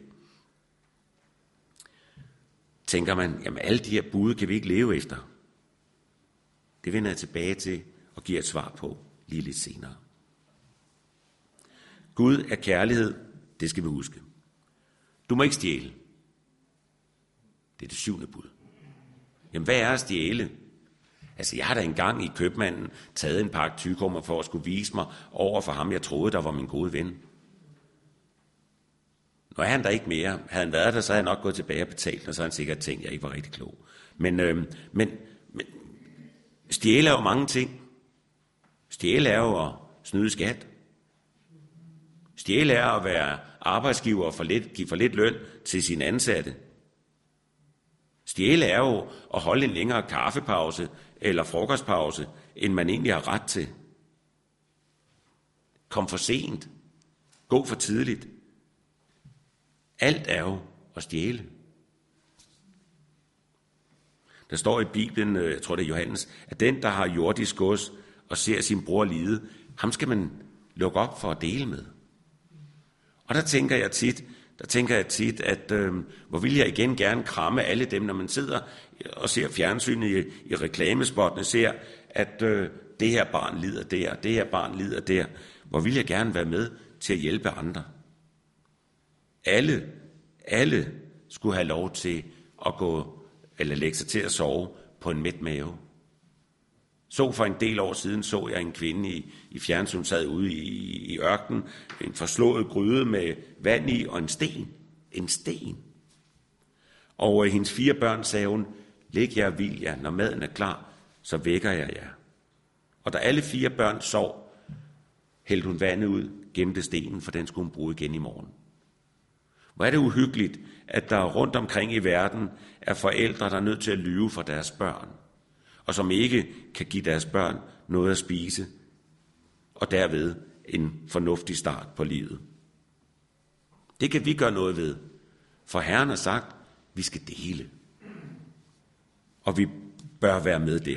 Tænker man, jamen alle de her bud kan vi ikke leve efter. Det vender jeg tilbage til og giver et svar på lige lidt senere. Gud er kærlighed, det skal vi huske. Du må ikke stjæle. Det er det syvende bud. Jamen hvad er at stjæle? Altså jeg har da engang i købmanden taget en pakke tykummer for at skulle vise mig over for ham, jeg troede, der var min gode ven. Nu er han der ikke mere. Havde han været der, så havde han nok gået tilbage og betalt, og så havde han sikkert tænkt, at jeg ikke var rigtig klog. Men, øh, men, men stjæle er jo mange ting. Stjæle er jo at snyde skat. Stjæle er at være arbejdsgiver og for lidt, give for lidt løn til sine ansatte. Stjæle er jo at holde en længere kaffepause eller frokostpause, end man egentlig har ret til. Kom for sent. Gå for tidligt. Alt er jo at stjæle. Der står i Bibelen, jeg tror det er Johannes, at den, der har jordisk gods og ser sin bror lide, ham skal man lukke op for at dele med. Og der tænker jeg tit, der tænker jeg tit, at øh, hvor vil jeg igen gerne kramme alle dem, når man sidder og ser fjernsynet i, i reklamespottene, ser, at øh, det her barn lider der, det her barn lider der. Hvor vil jeg gerne være med til at hjælpe andre. Alle, alle skulle have lov til at gå, eller lægge sig til at sove på en mæt mave. Så for en del år siden så jeg en kvinde i, i fjernsyn, sad ude i, i ørkenen, en forslået gryde med vand i og en sten. En sten. Og øh, hendes fire børn sagde hun, læg jer og hvil jer, når maden er klar, så vækker jeg jer. Og da alle fire børn sov, hældte hun vandet ud, gemte stenen, for den skulle hun bruge igen i morgen. Hvor er det uhyggeligt, at der rundt omkring i verden er forældre, der er nødt til at lyve for deres børn, og som ikke kan give deres børn noget at spise, og derved en fornuftig start på livet. Det kan vi gøre noget ved, for Herren har sagt, at vi skal dele, og vi bør være med der.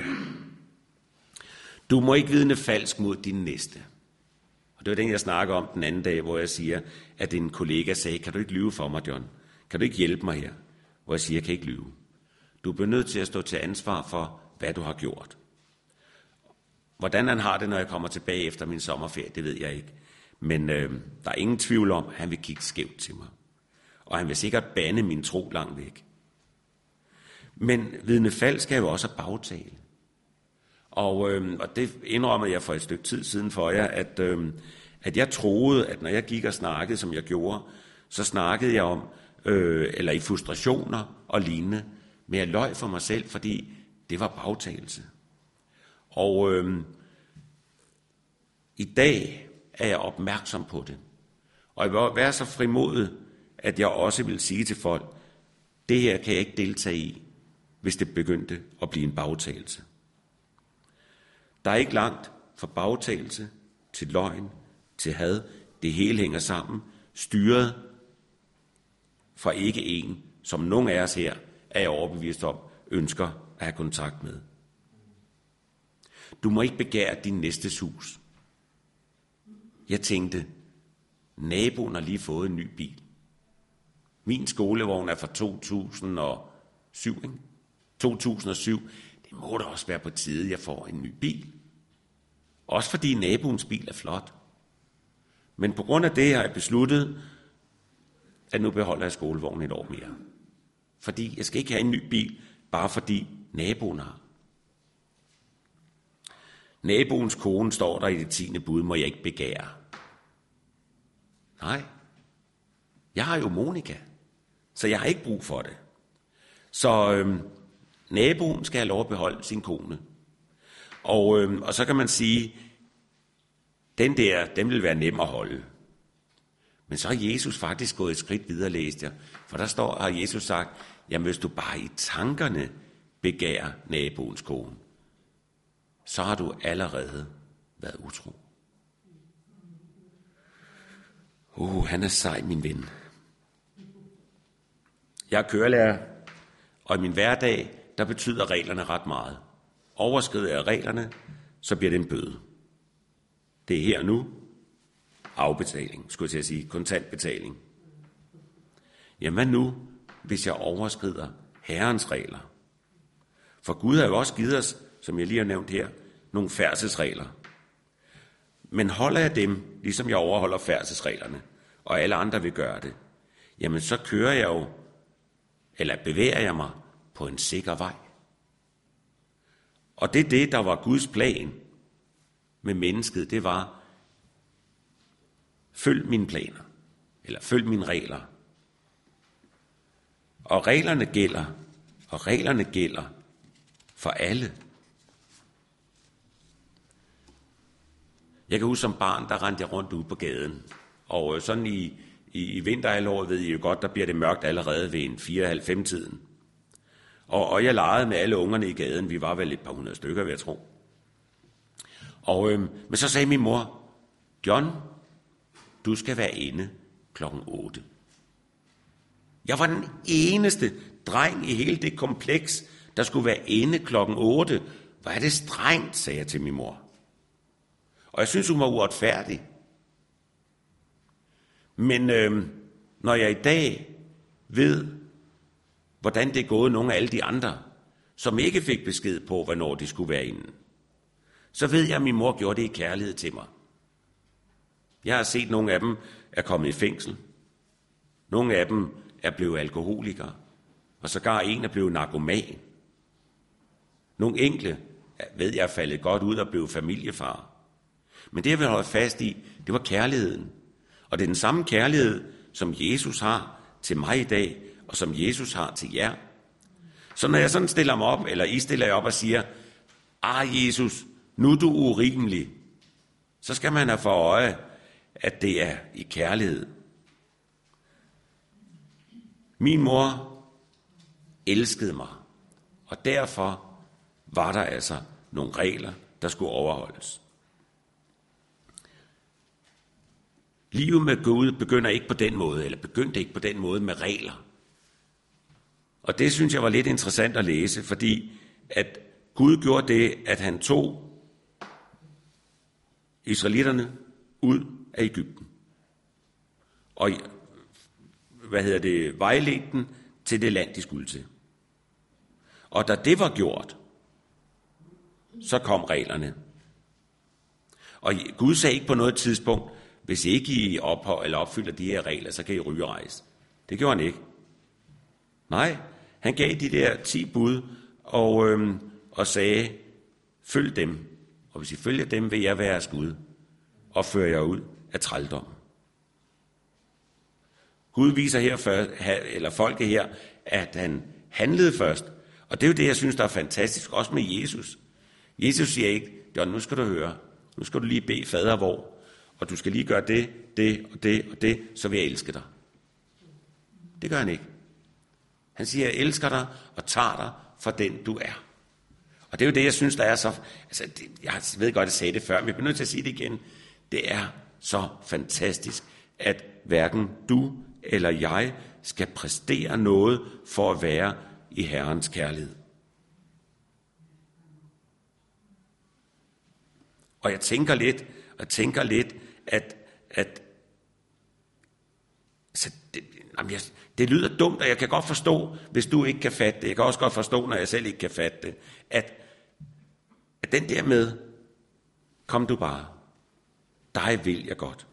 Du må ikke vidne falsk mod din næste. Og det var den, jeg snakker om den anden dag, hvor jeg siger, at en kollega sagde, kan du ikke lyve for mig, John? Kan du ikke hjælpe mig her? Hvor jeg siger, jeg kan ikke lyve. Du er nødt til at stå til ansvar for, hvad du har gjort. Hvordan han har det, når jeg kommer tilbage efter min sommerferie, det ved jeg ikke. Men øh, der er ingen tvivl om, at han vil kigge skævt til mig. Og han vil sikkert bande min tro langt væk. Men vidne falsk er jo også at bagtale. Og, øh, og det indrømmede jeg for et stykke tid siden for jer, at, øh, at jeg troede, at når jeg gik og snakkede, som jeg gjorde, så snakkede jeg om, øh, eller i frustrationer og lignende, men jeg løj for mig selv, fordi det var bagtagelse. Og øh, i dag er jeg opmærksom på det. Og jeg vil være så frimodig, at jeg også vil sige til folk, det her kan jeg ikke deltage i, hvis det begyndte at blive en bagtagelse. Der er ikke langt fra bagtagelse til løgn, til had. Det hele hænger sammen, styret fra ikke en, som nogen af os her er jeg overbevist om, ønsker at have kontakt med. Du må ikke begære din næstes hus. Jeg tænkte, naboen har lige fået en ny bil. Min skolevogn er fra to tusind og syv, ikke? to tusind og syv. Det må da også være på tide, jeg får en ny bil. Også fordi naboens bil er flot. Men på grund af det har jeg besluttet, at nu beholder jeg skolevognen et år mere. Fordi jeg skal ikke have en ny bil, bare fordi naboen har. Naboens kone står der i det tiende bud, må jeg ikke begære. Nej, jeg har jo Monika, så jeg har ikke brug for det. Så øhm, naboen skal have lov at beholde sin kone. Og, øhm, og så kan man sige, den der, den vil være nem at holde. Men så har Jesus faktisk gået et skridt videre, læste jeg. For der står, har Jesus sagt, jamen hvis du bare i tankerne begærer naboens kone, så har du allerede været utro. Uh, han er sej, min ven. Jeg er kørelærer, og i min hverdag, der betyder reglerne ret meget. Overskrider jeg reglerne, så bliver det en bøde. Det er her nu. Afbetaling, skulle jeg til at sige. Kontantbetaling. Jamen hvad nu, hvis jeg overskrider Herrens regler? For Gud har jo også givet os, som jeg lige har nævnt her, nogle færdselsregler. Men holder jeg dem, ligesom jeg overholder færdselsreglerne, og alle andre vil gøre det, jamen så kører jeg jo, eller bevæger jeg mig på en sikker vej. Og det er det, der var Guds plan med mennesket, det var, følg mine planer, eller følg mine regler, Og reglerne gælder, og reglerne gælder for alle. Jeg kan huske som barn, der rendte jeg rundt ude på gaden. Og sådan i, i, i vinterhalvåret ved I jo godt, der bliver det mørkt allerede ved en fire halv fem tiden. Og, og jeg legede med alle ungerne i gaden. Vi var vel et par hundrede stykker, vil jeg tro. Og, øhm, men så sagde min mor, John, du skal være inde klokken otte. Jeg var den eneste dreng i hele det kompleks, der skulle være inde klokken otte. Hvor er det strengt, sagde jeg til min mor. Og jeg synes, hun var uretfærdig. Men øhm, når jeg i dag ved, hvordan det er gået nogle af alle de andre, som ikke fik besked på, hvornår de skulle være inde, så ved jeg, at min mor gjorde det i kærlighed til mig. Jeg har set, nogle af dem er kommet i fængsel. Nogle af dem er blevet alkoholikere. Og sågar en er blevet narkoman. Nogle enkle ved jeg er faldet godt ud og blev familiefar. Men det, jeg vil holde fast i, det var kærligheden. Og det er den samme kærlighed, som Jesus har til mig i dag, og som Jesus har til jer. Så når jeg sådan stiller mig op, eller I stiller jer op og siger, ah Jesus, nu er du urimelig, så skal man have for øje, at det er i kærlighed. Min mor elskede mig, og derfor var der altså nogle regler, der skulle overholdes. Livet med Gud begynder ikke på den måde, eller begyndte ikke på den måde med regler. Og det synes jeg var lidt interessant at læse, fordi at Gud gjorde det, at han tog israelitterne ud af Egypten. Og hvad hedder det, vejledte dem til det land, de skulle til. Og da det var gjort, så kom reglerne. Og Gud sagde ikke på noget tidspunkt, hvis ikke I ophold, eller opfylder de her regler, så kan I rygerejse. Det gjorde han ikke. Nej, han gav de der ti bud, og, øhm, og sagde, følg dem. Og hvis I følger dem, vil jeg være jeres Gud, og føre jer ud af trældom. Gud viser her, først, eller folket her, at han handlede først. Og det er jo det, jeg synes, der er fantastisk, også med Jesus. Jesus siger ikke, John, nu skal du høre, nu skal du lige bede fader vor, og du skal lige gøre det, det og det og det, så vil jeg elske dig. Det gør han ikke. Han siger, jeg elsker dig og tager dig for den, du er. Og det er jo det, jeg synes, der er så... Altså, det, jeg ved godt, at jeg sagde det før, men jeg bliver nødt til at sige det igen. Det er så fantastisk, at hverken du eller jeg skal præstere noget for at være i Herrens kærlighed. Og jeg tænker lidt, og tænker lidt, at, at altså det, jamen jeg, det lyder dumt, og jeg kan godt forstå, hvis du ikke kan fatte det. Jeg kan også godt forstå, når jeg selv ikke kan fatte det, at, at den der med, kom du bare, dig vil jeg godt.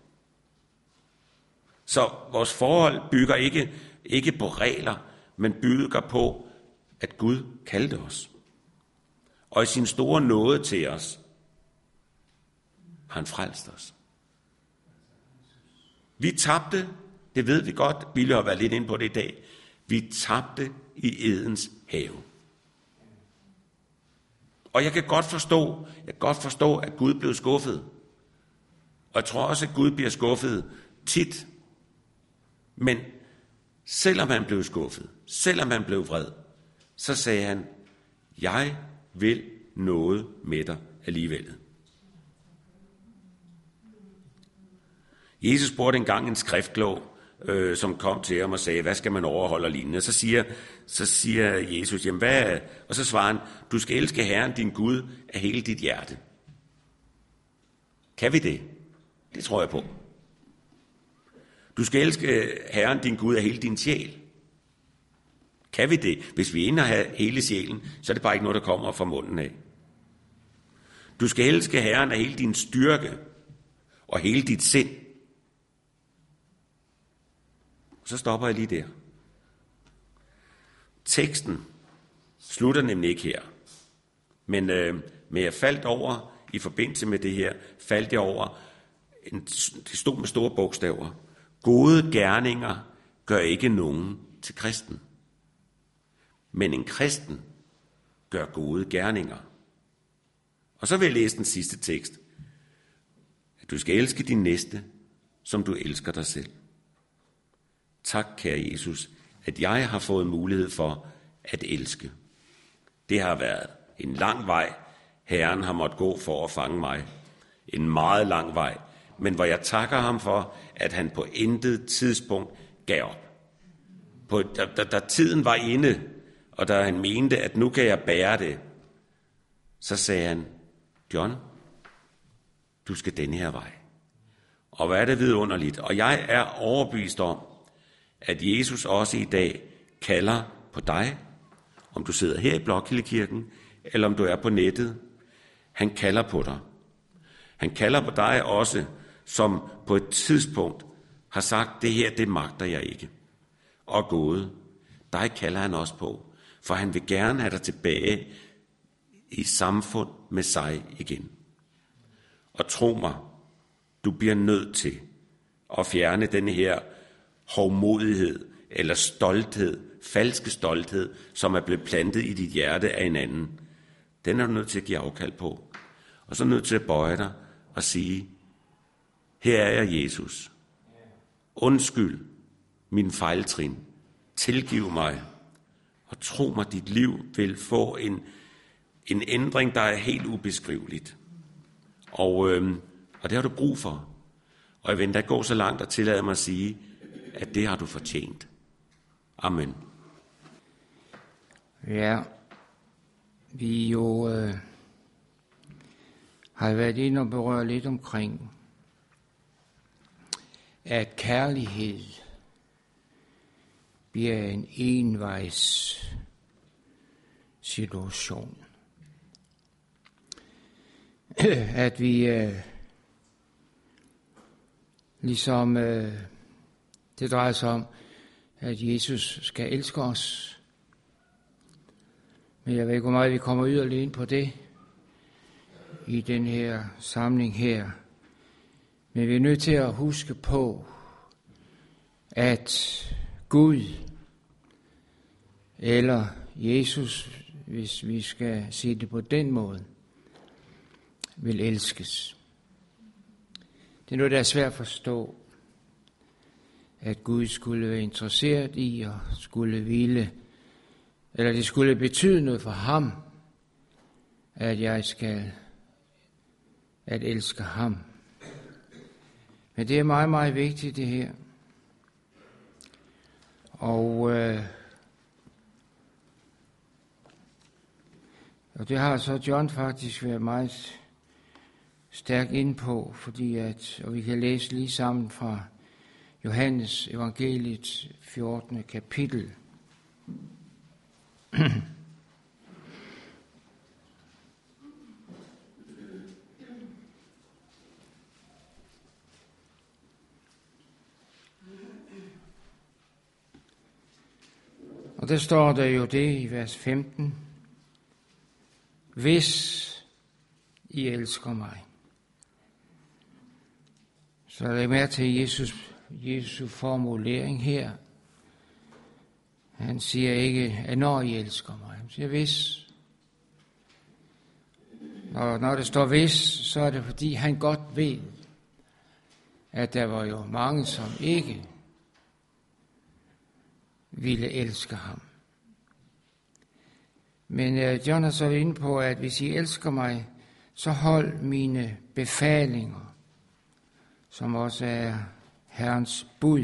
Så vores forhold bygger ikke, ikke på regler, men bygger på, at Gud kaldte os. Og i sin store nåde til os, har han frelst os. Vi tabte, det ved vi godt, vi har været lidt inde på det i dag, vi tabte i Edens have. Og jeg kan godt forstå, jeg kan godt forstå, at Gud blev skuffet. Og jeg tror også, at Gud bliver skuffet tit. Men selvom han blev skuffet, selvom han blev vred, så sagde han, jeg vil noget med dig alligevel. Jesus spurgte engang en skriftklog, øh, som kom til ham og sagde, hvad skal man overholde og lignende? Så siger, så siger Jesus, jamen hvad? Og så svarer han, du skal elske Herren din Gud af hele dit hjerte. Kan vi det? Det tror jeg på. Du skal elske Herren din Gud af hele din sjæl. Kan vi det? Hvis vi er inde og have hele sjælen, så er det bare ikke noget, der kommer fra munden af. Du skal elske Herren af hele din styrke og hele dit sind. Så stopper jeg lige der. Teksten slutter nemlig ikke her. Men, øh, men jeg faldt over, i forbindelse med det her, faldt jeg over, en, det stod med store bogstaver. Gode gerninger gør ikke nogen til kristen. men en kristen gør gode gerninger. Og så vil jeg læse den sidste tekst. At du skal elske din næste, som du elsker dig selv. Tak, kære Jesus, at jeg har fået mulighed for at elske. Det har været en lang vej, Herren har måttet gå for at fange mig. En meget lang vej, men hvor jeg takker ham for, at han på intet tidspunkt gav op. På, da, da, da tiden var inde, og da han mente, at nu kan jeg bære det, så sagde han, John, du skal denne her vej. Og hvad er det vidunderligt? Og jeg er overbevist om, at Jesus også i dag kalder på dig, om du sidder her i Blokhildekirken, eller om du er på nettet. Han kalder på dig. Han kalder på dig også, som på et tidspunkt har sagt, det her, det magter jeg ikke. Og gået. Dig kalder han også på, for han vil gerne have dig tilbage i samfund med sig igen. Og tro mig, du bliver nødt til at fjerne den her hovmodighed eller stolthed, falske stolthed, som er blevet plantet i dit hjerte af en anden. Den er du nødt til at give afkald på. Og så er du nødt til at bøje dig og sige, her er jeg, Jesus. Undskyld min fejltrin. Tilgiv mig. Og tro mig, dit liv vil få en, en ændring, der er helt ubeskriveligt. Og, øhm, og det har du brug for. Og jeg vil endda gå så langt og tillade mig at sige, at det har du fortjent. Amen. Ja, vi jo øh, har været inde og berørt lidt omkring, at kærlighed bliver en envejs situation. At vi øh, ligesom øh, det drejer sig om, at Jesus skal elske os. Men jeg ved ikke, hvor meget vi kommer yderligere ind på det i den her samling her. Men vi er nødt til at huske på, at Gud eller Jesus, hvis vi skal se det på den måde, vil elskes. Det er noget, der er svært at forstå, at Gud skulle være interesseret i og skulle ville, eller det skulle betyde noget for ham, at jeg skal at elske ham. Men det er meget, meget vigtigt det her. Og, øh, og det har så John faktisk været meget stærkt inde på, fordi at, og vi kan læse lige sammen fra Johannes evangeliet fjortende kapitel. Og der står der jo det i vers femten. Hvis I elsker mig. Så er det mere til Jesus, Jesu formulering her. Han siger ikke, at når I elsker mig. Han siger hvis. Og når det står hvis, så er det fordi han godt ved, at der var jo mange, som ikke ville elske ham. Men uh, John er så inde på, at hvis I elsker mig, så hold mine befalinger, som også er Herrens bud.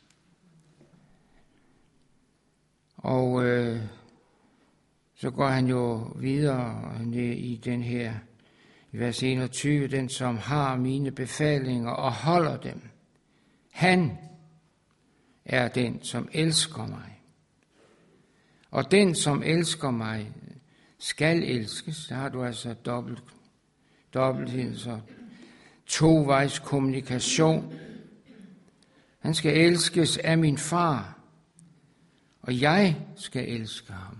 Og uh, så går han jo videre i den her, i vers enogtyve, den som har mine befalinger og holder dem. Han er den, som elsker mig. Og den, som elsker mig, skal elskes. Der har du altså dobbelt, dobbelt så tovejs kommunikation. Han skal elskes af min far, og jeg skal elske ham.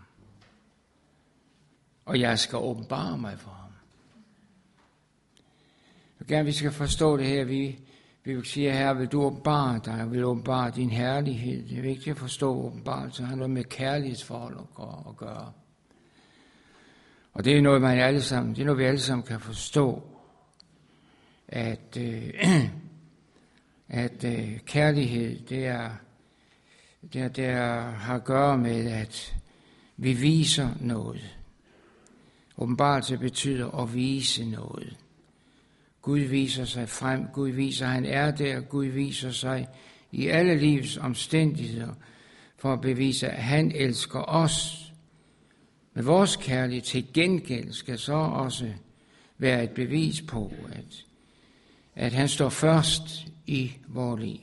Og jeg skal åbenbare mig for ham. Jeg vil gerne, vi skal forstå det her. Vi, Vi siger, Herre, vil du åbenbare dig, og vil åbenbare din herlighed. Det er vigtigt at forstå åbenbarelse. Det har noget med kærlighedsforhold at gøre. Og det er noget, man alle sammen, det er noget, vi alle sammen kan forstå, at, øh, at øh, kærlighed, det er, det, er, det er, har at gøre med, at vi viser noget. Åbenbarelse betyder at vise noget. Gud viser sig frem, Gud viser, at han er der, Gud viser sig i alle livs omstændigheder for at bevise, at han elsker os. Men vores kærlighed til gengæld skal så også være et bevis på, at, at han står først i vores liv.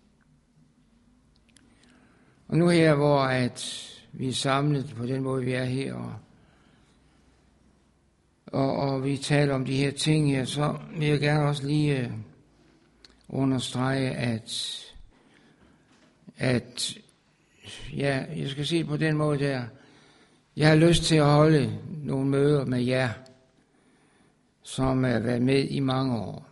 Og nu her, hvor at vi er samlet på den måde, vi er her, og, og, og vi taler om de her ting her, så vil jeg gerne også lige understrege, at, at ja, jeg skal sige på den måde der, jeg har lyst til at holde nogle møder med jer, som har været med i mange år.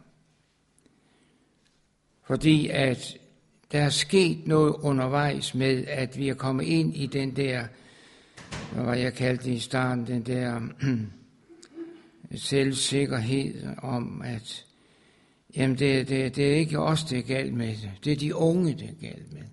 Fordi at der er sket noget undervejs med, at vi er kommet ind i den der, hvad jeg kaldte i starten, den der selvsikkerhed om, at jamen det, det, det er ikke os, det er galt med det. Det er de unge, det er galt med.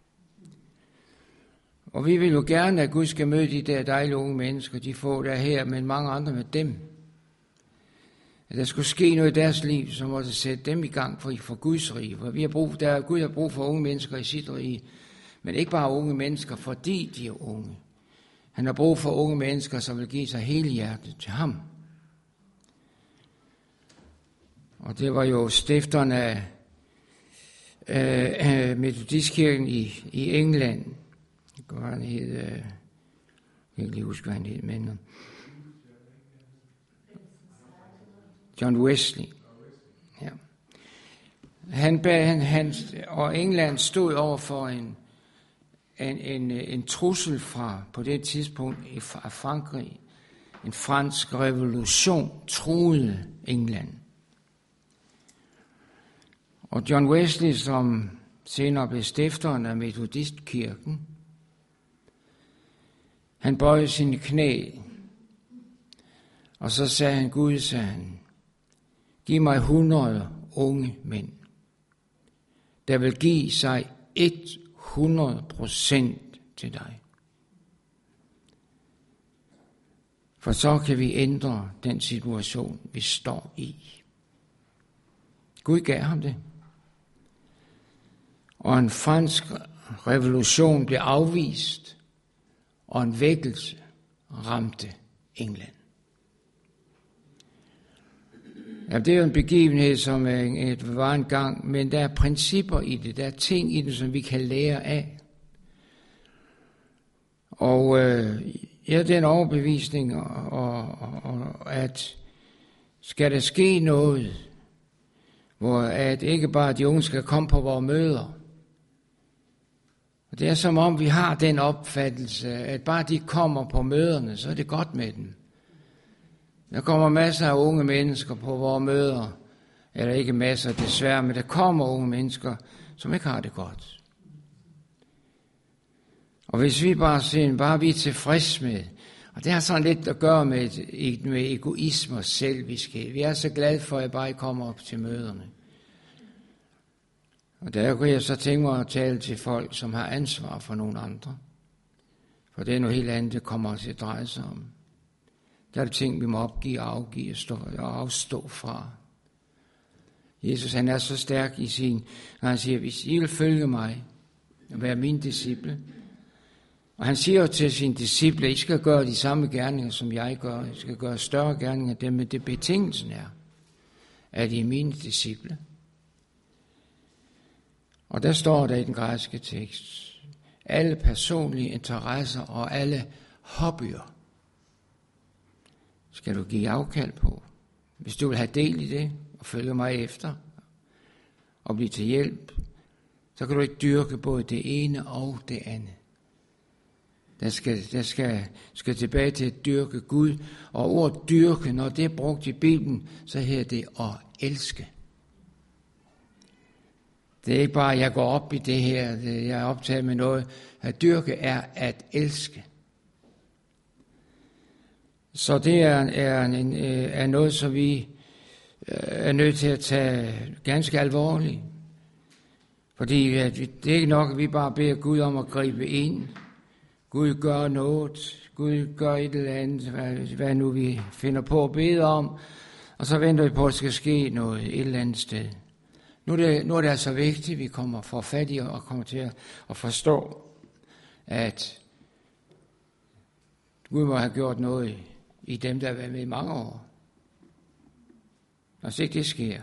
Og vi vil jo gerne, at Gud skal møde de der dejlige unge mennesker, de får der her, men mange andre med dem. At der skulle ske noget i deres liv, som måtte sætte dem i gang for, for Guds rige. For vi har brug, der, Gud har brug for unge mennesker i sit rige, men ikke bare unge mennesker, fordi de er unge. Han har brug for unge mennesker, som vil give sig hele hjertet til ham. Og det var jo stifterne af øh, øh, Metodistkirken i, i England. Han hed, øh, jeg kan ikke lige huske, hvad han hed, men John Wesley. Ja. Han, han, han, og England stod over for en, en, en, en trussel fra, på det tidspunkt i Frankrig. En fransk revolution truede England. Og John Wesley, som senere blev stifteren af Metodistkirken, han bøjede sine knæ, og så sagde han, Gud, sagde han, giv mig hundrede unge mænd, der vil give sig hundrede procent til dig. For så kan vi ændre den situation, vi står i. Gud gav ham det. Og en fransk revolution blev afvist, og en vækkelse ramte England. Ja, det er jo en begivenhed, som et, var en gang, men der er principper i det, der er ting i det, som vi kan lære af. Og øh, ja, den overbevisning, og, og, og, at skal der ske noget, hvor at ikke bare de unge skal komme på vores møder. Og det er som om vi har den opfattelse, at bare de kommer på møderne, så er det godt med dem. Der kommer masser af unge mennesker på vores møder, eller ikke masser desværre, men der kommer unge mennesker, som ikke har det godt. Og hvis vi bare siger, bare vi er tilfreds med, og det har sådan lidt at gøre med, med egoisme og selviskhed. Vi er så glade for, at jeg bare kommer op til møderne. Og der kunne jeg så tænke mig at tale til folk, som har ansvar for nogle andre. For det er noget helt andet, det kommer til at dreje sig om. Der er det ting, vi må opgive og afgive og afstå fra. Jesus, han er så stærk i sin, når han siger, hvis I vil følge mig og være min disciple. Og han siger jo til sine disciple, at I skal gøre de samme gerninger, som jeg gør. I skal gøre større gerninger, dem med det betingelsen er, at I er mine disciple. Og der står der i den græske tekst, alle personlige interesser og alle hobbyer skal du give afkald på. Hvis du vil have del i det og følge mig efter og blive til hjælp, så kan du ikke dyrke både det ene og det andet. Der skal, der skal, skal tilbage til at dyrke Gud, og ordet dyrke, når det er brugt i Bibelen, så hedder det at elske. Det er ikke bare, at jeg går op i det her, det, jeg er optaget med noget. At dyrke er at elske. Så det er, er, en, er noget, som vi er nødt til at tage ganske alvorligt. Fordi at det er ikke nok, at vi bare beder Gud om at gribe ind. Gud gør noget. Gud gør et eller andet, hvad, hvad nu vi finder på at bede om. Og så venter vi på, at der skal ske noget et eller andet sted. Nu er det, nu er det altså vigtigt, at vi kommer for fat i og kommer til at, at forstå, at Gud må have gjort noget i dem, der har været med i mange år. Og hvis ikke det sker,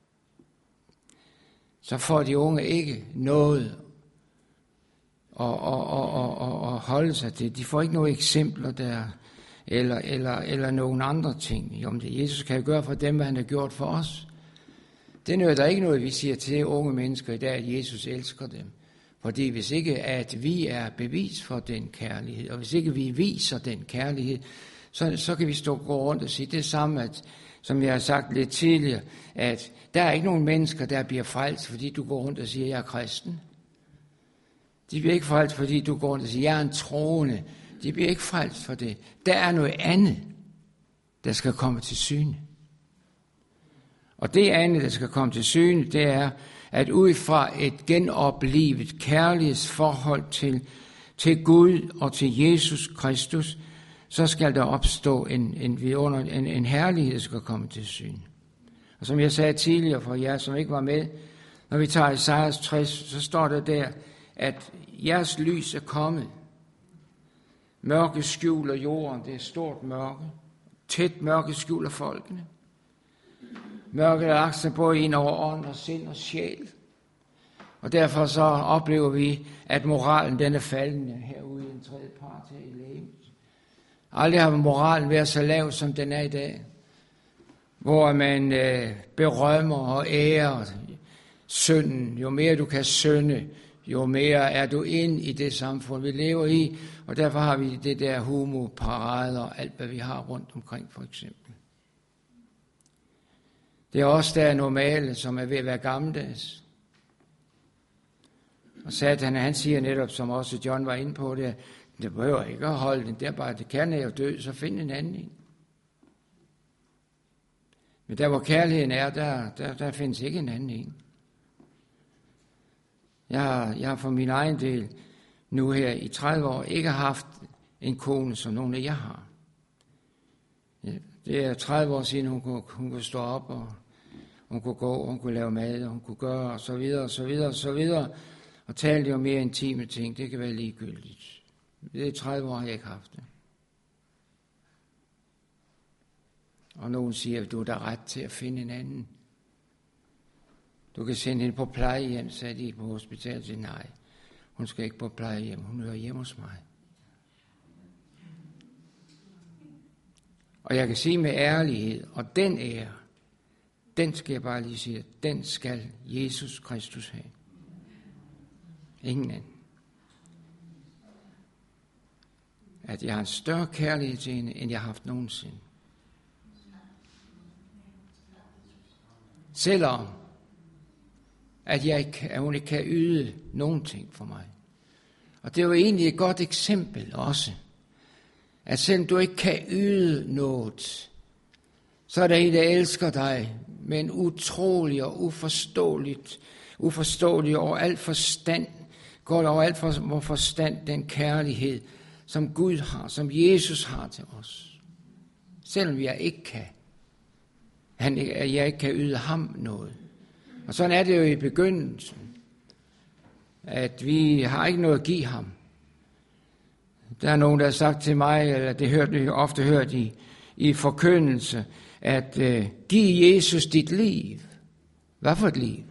så får de unge ikke noget at, at, at, at, at holde sig til. De får ikke nogen eksempler der, eller, eller, eller nogen andre ting. Jo, det Jesus kan jo gøre for dem, hvad han har gjort for os. Det er der ikke noget, vi siger til unge mennesker i dag, at Jesus elsker dem. Fordi hvis ikke, at vi er bevis for den kærlighed, og hvis ikke vi viser den kærlighed, så, så kan vi stå gå rundt og sige det samme, at, som jeg har sagt lidt tidligere, at der er ikke nogen mennesker, der bliver frelst, fordi du går rundt og siger, at jeg er kristen. De bliver ikke frelst, fordi du går rundt og siger, at jeg er en troende. De bliver ikke frelst for det. Der er noget andet, der skal komme til syne. Og det andet, der skal komme til syne, det er, at ud fra et genoplivet kærlighedsforhold til, til Gud og til Jesus Kristus, så skal der opstå en, en, en, en herlighed, der skal komme til syne. Og som jeg sagde tidligere for jer, som ikke var med, når vi tager Esajas tres, så står der der, at jeres lys er kommet. Mørke skjuler jorden, det er stort mørke. Tæt mørke skjuler folkene. Mørket er lagt sig både ind over ånd og sind og sjæl. Og derfor så oplever vi, at moralen den er faldende herude i en tredje part her i lægemet. Aldrig har moralen været så lav, som den er i dag. Hvor man øh, berømmer og ærer synden. Jo mere du kan synde, jo mere er du ind i det samfund, vi lever i. Og derfor har vi det der homoparader og alt, hvad vi har rundt omkring, for eksempel. Det er også der normale, som er ved at være gammeldags. Og Satan, han siger netop, som også John var inde på det, det behøver ikke at holde den, det er bare, det kan jeg jo dø, så find en anden en. Men der hvor kærligheden er, der, der, der findes ikke en anden en. Jeg har, jeg har for min egen del nu her i tredive år ikke haft en kone, som nogen af jer har. Det er tredive år siden, hun kunne, hun kunne stå op, og hun kunne gå, hun kunne lave mad, og hun kunne gøre, og så videre, og så videre, og så videre. Og tale jo mere intime ting, det kan være ligegyldigt. Det er tredive år, har jeg ikke haft det. Og nogen siger, at du er der ret til at finde en anden. Du kan sende hende på plejehjem, sagde de på hospitalet. Nej, hun skal ikke på plejehjem, hun hører hjemme hos mig. Og jeg kan sige med ærlighed, og den ære, den skal jeg bare lige sige, den skal Jesus Kristus have. Ingen anden. At jeg har en større kærlighed til hende, end jeg har haft nogensinde. Selvom at, jeg ikke, at hun ikke kan yde nogen ting for mig. Og det er jo egentlig et godt eksempel også. At selvom du ikke kan yde noget, så er der en, der elsker dig, men utrolig og uforståeligt, uforståeligt over alt forstand, går det over alt for forstand den kærlighed, som Gud har, som Jesus har til os. Selvom jeg ikke kan, han, jeg ikke kan yde ham noget. Og sådan er det jo i begyndelsen, at vi har ikke noget at give ham. Der er nogen, der har sagt til mig, eller det hørte jeg ofte hørt i, i forkyndelse, at uh, giv Jesus dit liv. Hvad for et liv?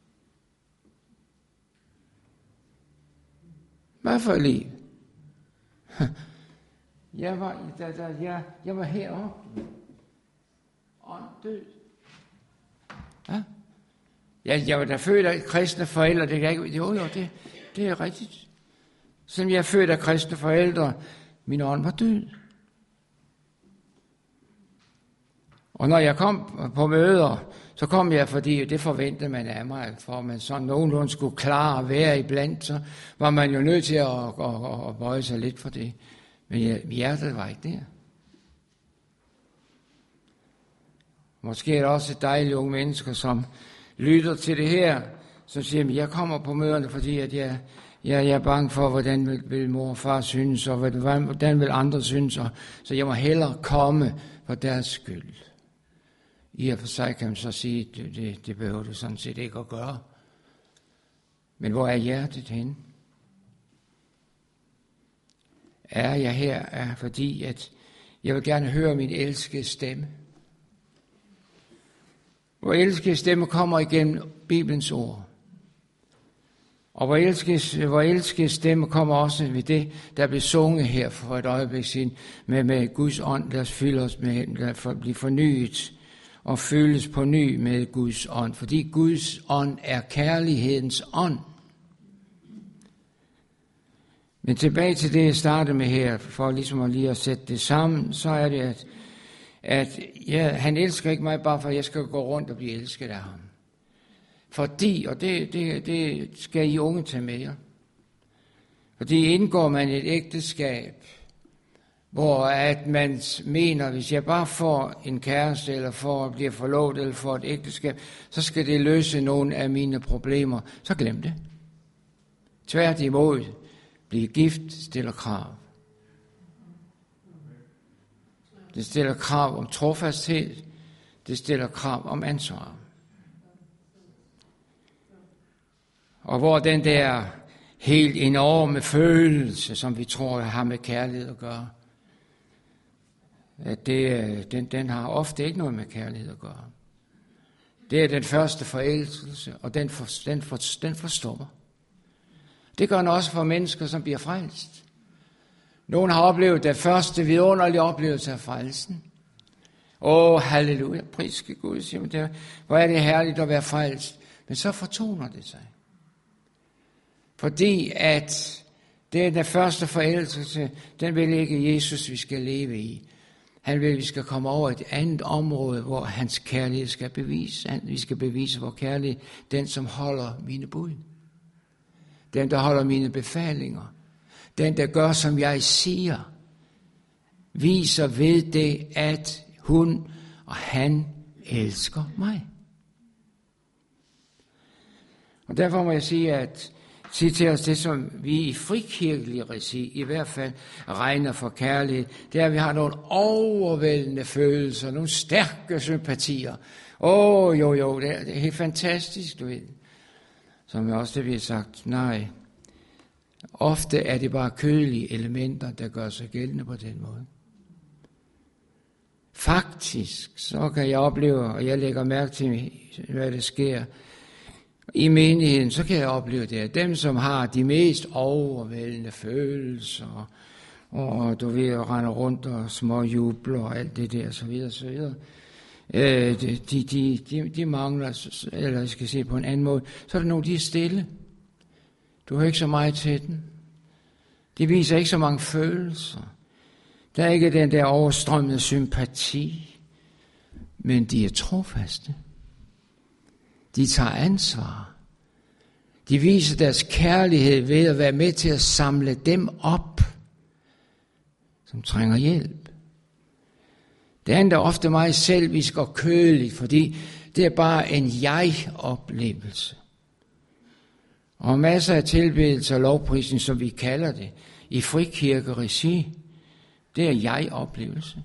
Hvad for et liv? Jeg var, der, der, jeg, jeg var heroppe. Ånd død. Ja? Jeg, jeg var da født af kristne forældre. Det kan ikke, jo, jo, det, det er rigtigt. Selvom jeg er født af kristne forældre, min ånd var død. Og når jeg kom på møder, så kom jeg, fordi det forventede man af mig, for man sådan nogenlunde skulle klare at være iblandt, så var man jo nødt til at, at, at, at bøje sig lidt for det. Men hjertet var ikke der. Måske er der også dejlige unge mennesker, som lytter til det her, som siger, at jeg kommer på møderne, fordi at jeg, jeg, jeg er bange for, hvordan vil, vil mor og far synes, og hvordan vil andre synes, og, så jeg må hellere komme for deres skyld. I og for sig kan man så sige, at det, det, det behøver det sådan set ikke at gøre. Men hvor er hjertet henne? Er jeg her, er fordi, at jeg vil gerne høre min elskede stemme. Hvor elskede stemme kommer igennem Bibelens ord. Og hvor elskede, hvor elskede stemme kommer også ved det, der blev sunget her for et øjeblik siden, med, med Guds ånd, lad os fylde os med, lad os blive fornyet og føles på ny med Guds ånd. Fordi Guds ånd er kærlighedens ånd. Men tilbage til det, jeg startede med her, for ligesom at lige at sætte det sammen, så er det, at, at ja, han elsker ikke mig bare for, at jeg skal gå rundt og blive elsket af ham. Fordi, og det, det, det skal I unge tage med jer, fordi indgår man et ægteskab, hvor at man mener, hvis jeg bare får en kæreste, eller får at blive forlovet, eller får et ægteskab, så skal det løse nogle af mine problemer, så glem det. Tværtimod, blive gift stiller krav. Det stiller krav om trofasthed, det stiller krav om ansvar. Og hvor den der helt enorme følelse, som vi tror har med kærlighed at gøre, at det, den, den har ofte ikke noget med kærlighed at gøre. Det er den første forelskelse, og den, for, den, for, den forstår. Det gør den også for mennesker, som bliver frelst. Nogle har oplevet den første vidunderlige oplevelse af frelsen. Åh, halleluja, priske Gud, siger man der. Hvor er det herligt at være frelst. Men så fortoner det sig. Fordi at det er den første forelskelse, den vil ikke Jesus, vi skal leve i. Han vil, at vi skal komme over et andet område, hvor hans kærlighed skal bevise. Vi skal bevise vor kærlighed, den som holder mine bud. Den, der holder mine befalinger. Den, der gør, som jeg siger. Viser ved det, at hun og han elsker mig. Og derfor må jeg sige, at sige til os det, som vi i frikirkelig regi i hvert fald regner for kærlighed, det er, at vi har nogle overvældende følelser, nogle stærke sympatier. Åh, oh, jo, jo, det er, det er helt fantastisk, du ved. Som jeg også det, vi har sagt, nej. Ofte er det bare kødelige elementer, der gør sig gældende på den måde. Faktisk, så kan jeg opleve, og jeg lægger mærke til, hvad der sker i menigheden, så kan jeg opleve det, at dem, som har de mest overvældende følelser, og du ved, render rundt og småjubler og alt det der, så videre, så videre, øh, de, de, de, de mangler, eller jeg skal sige på en anden måde, så er der nogle, de er stille. Du har ikke så meget til den. De viser ikke så mange følelser. Der er ikke den der overstrømmende sympati, men de er trofaste. De tager ansvar. De viser deres kærlighed ved at være med til at samle dem op, som trænger hjælp. Det andet er ofte meget selvisk og kødeligt, fordi det er bare en jeg-oplevelse. Og masser af tilbedelse og lovprisning, som vi kalder det, i frikirkeregi, det er jeg-oplevelse.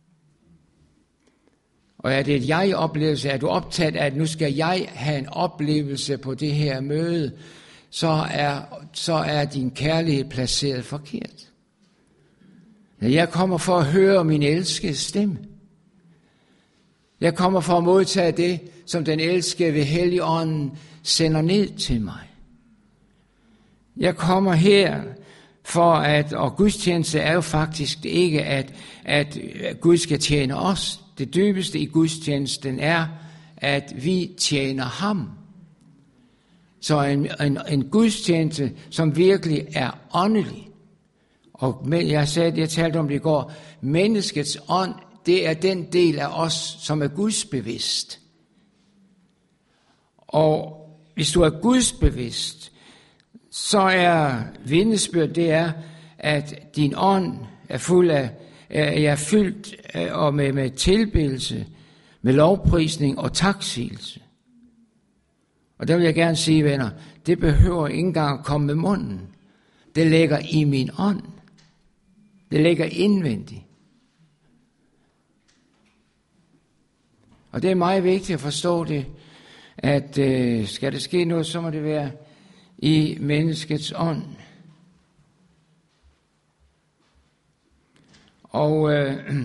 Og er det et jeg-oplevelse, er du optaget af, at nu skal jeg have en oplevelse på det her møde, så er, så er din kærlighed placeret forkert. Jeg kommer for at høre min elskede stemme. Jeg kommer for at modtage det, som den elskede ved Helligånden sender ned til mig. Jeg kommer her for at, og gudstjeneste er jo faktisk ikke, at, at Gud skal tjene os. Det dybeste i gudstjenesten er, at vi tjener ham. Så en, en, en gudstjeneste, som virkelig er åndelig. Og jeg sagde, jeg talte om det i går, menneskets ånd det er den del af os, som er gudsbevidst. Og hvis du er gudsbevidst, så er vidnesbyrd, det er, at din ånd er fuld af, er fyldt og med, med tilbedelse, med lovprisning og taksigelse. Og der vil jeg gerne sige, venner, det behøver ikke engang at komme med munden. Det ligger i min ånd. Det ligger indvendigt. Og det er meget vigtigt at forstå det, at øh, skal det ske noget, så må det være i menneskets ånd. Og øh,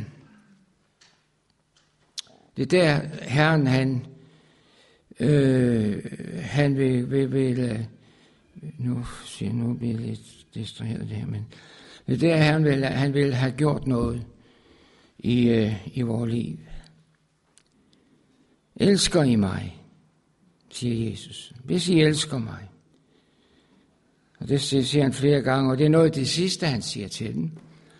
det er der Herren, han, øh, han vil, vil, vil øh, nu siger nu bliver jeg lidt distraheret det her, men det er der Herren vil, han vil have gjort noget i, øh, i vores liv. Elsker I mig, siger Jesus. Hvis I elsker mig. Og det siger han flere gange, og det er noget af det sidste, han siger til dem.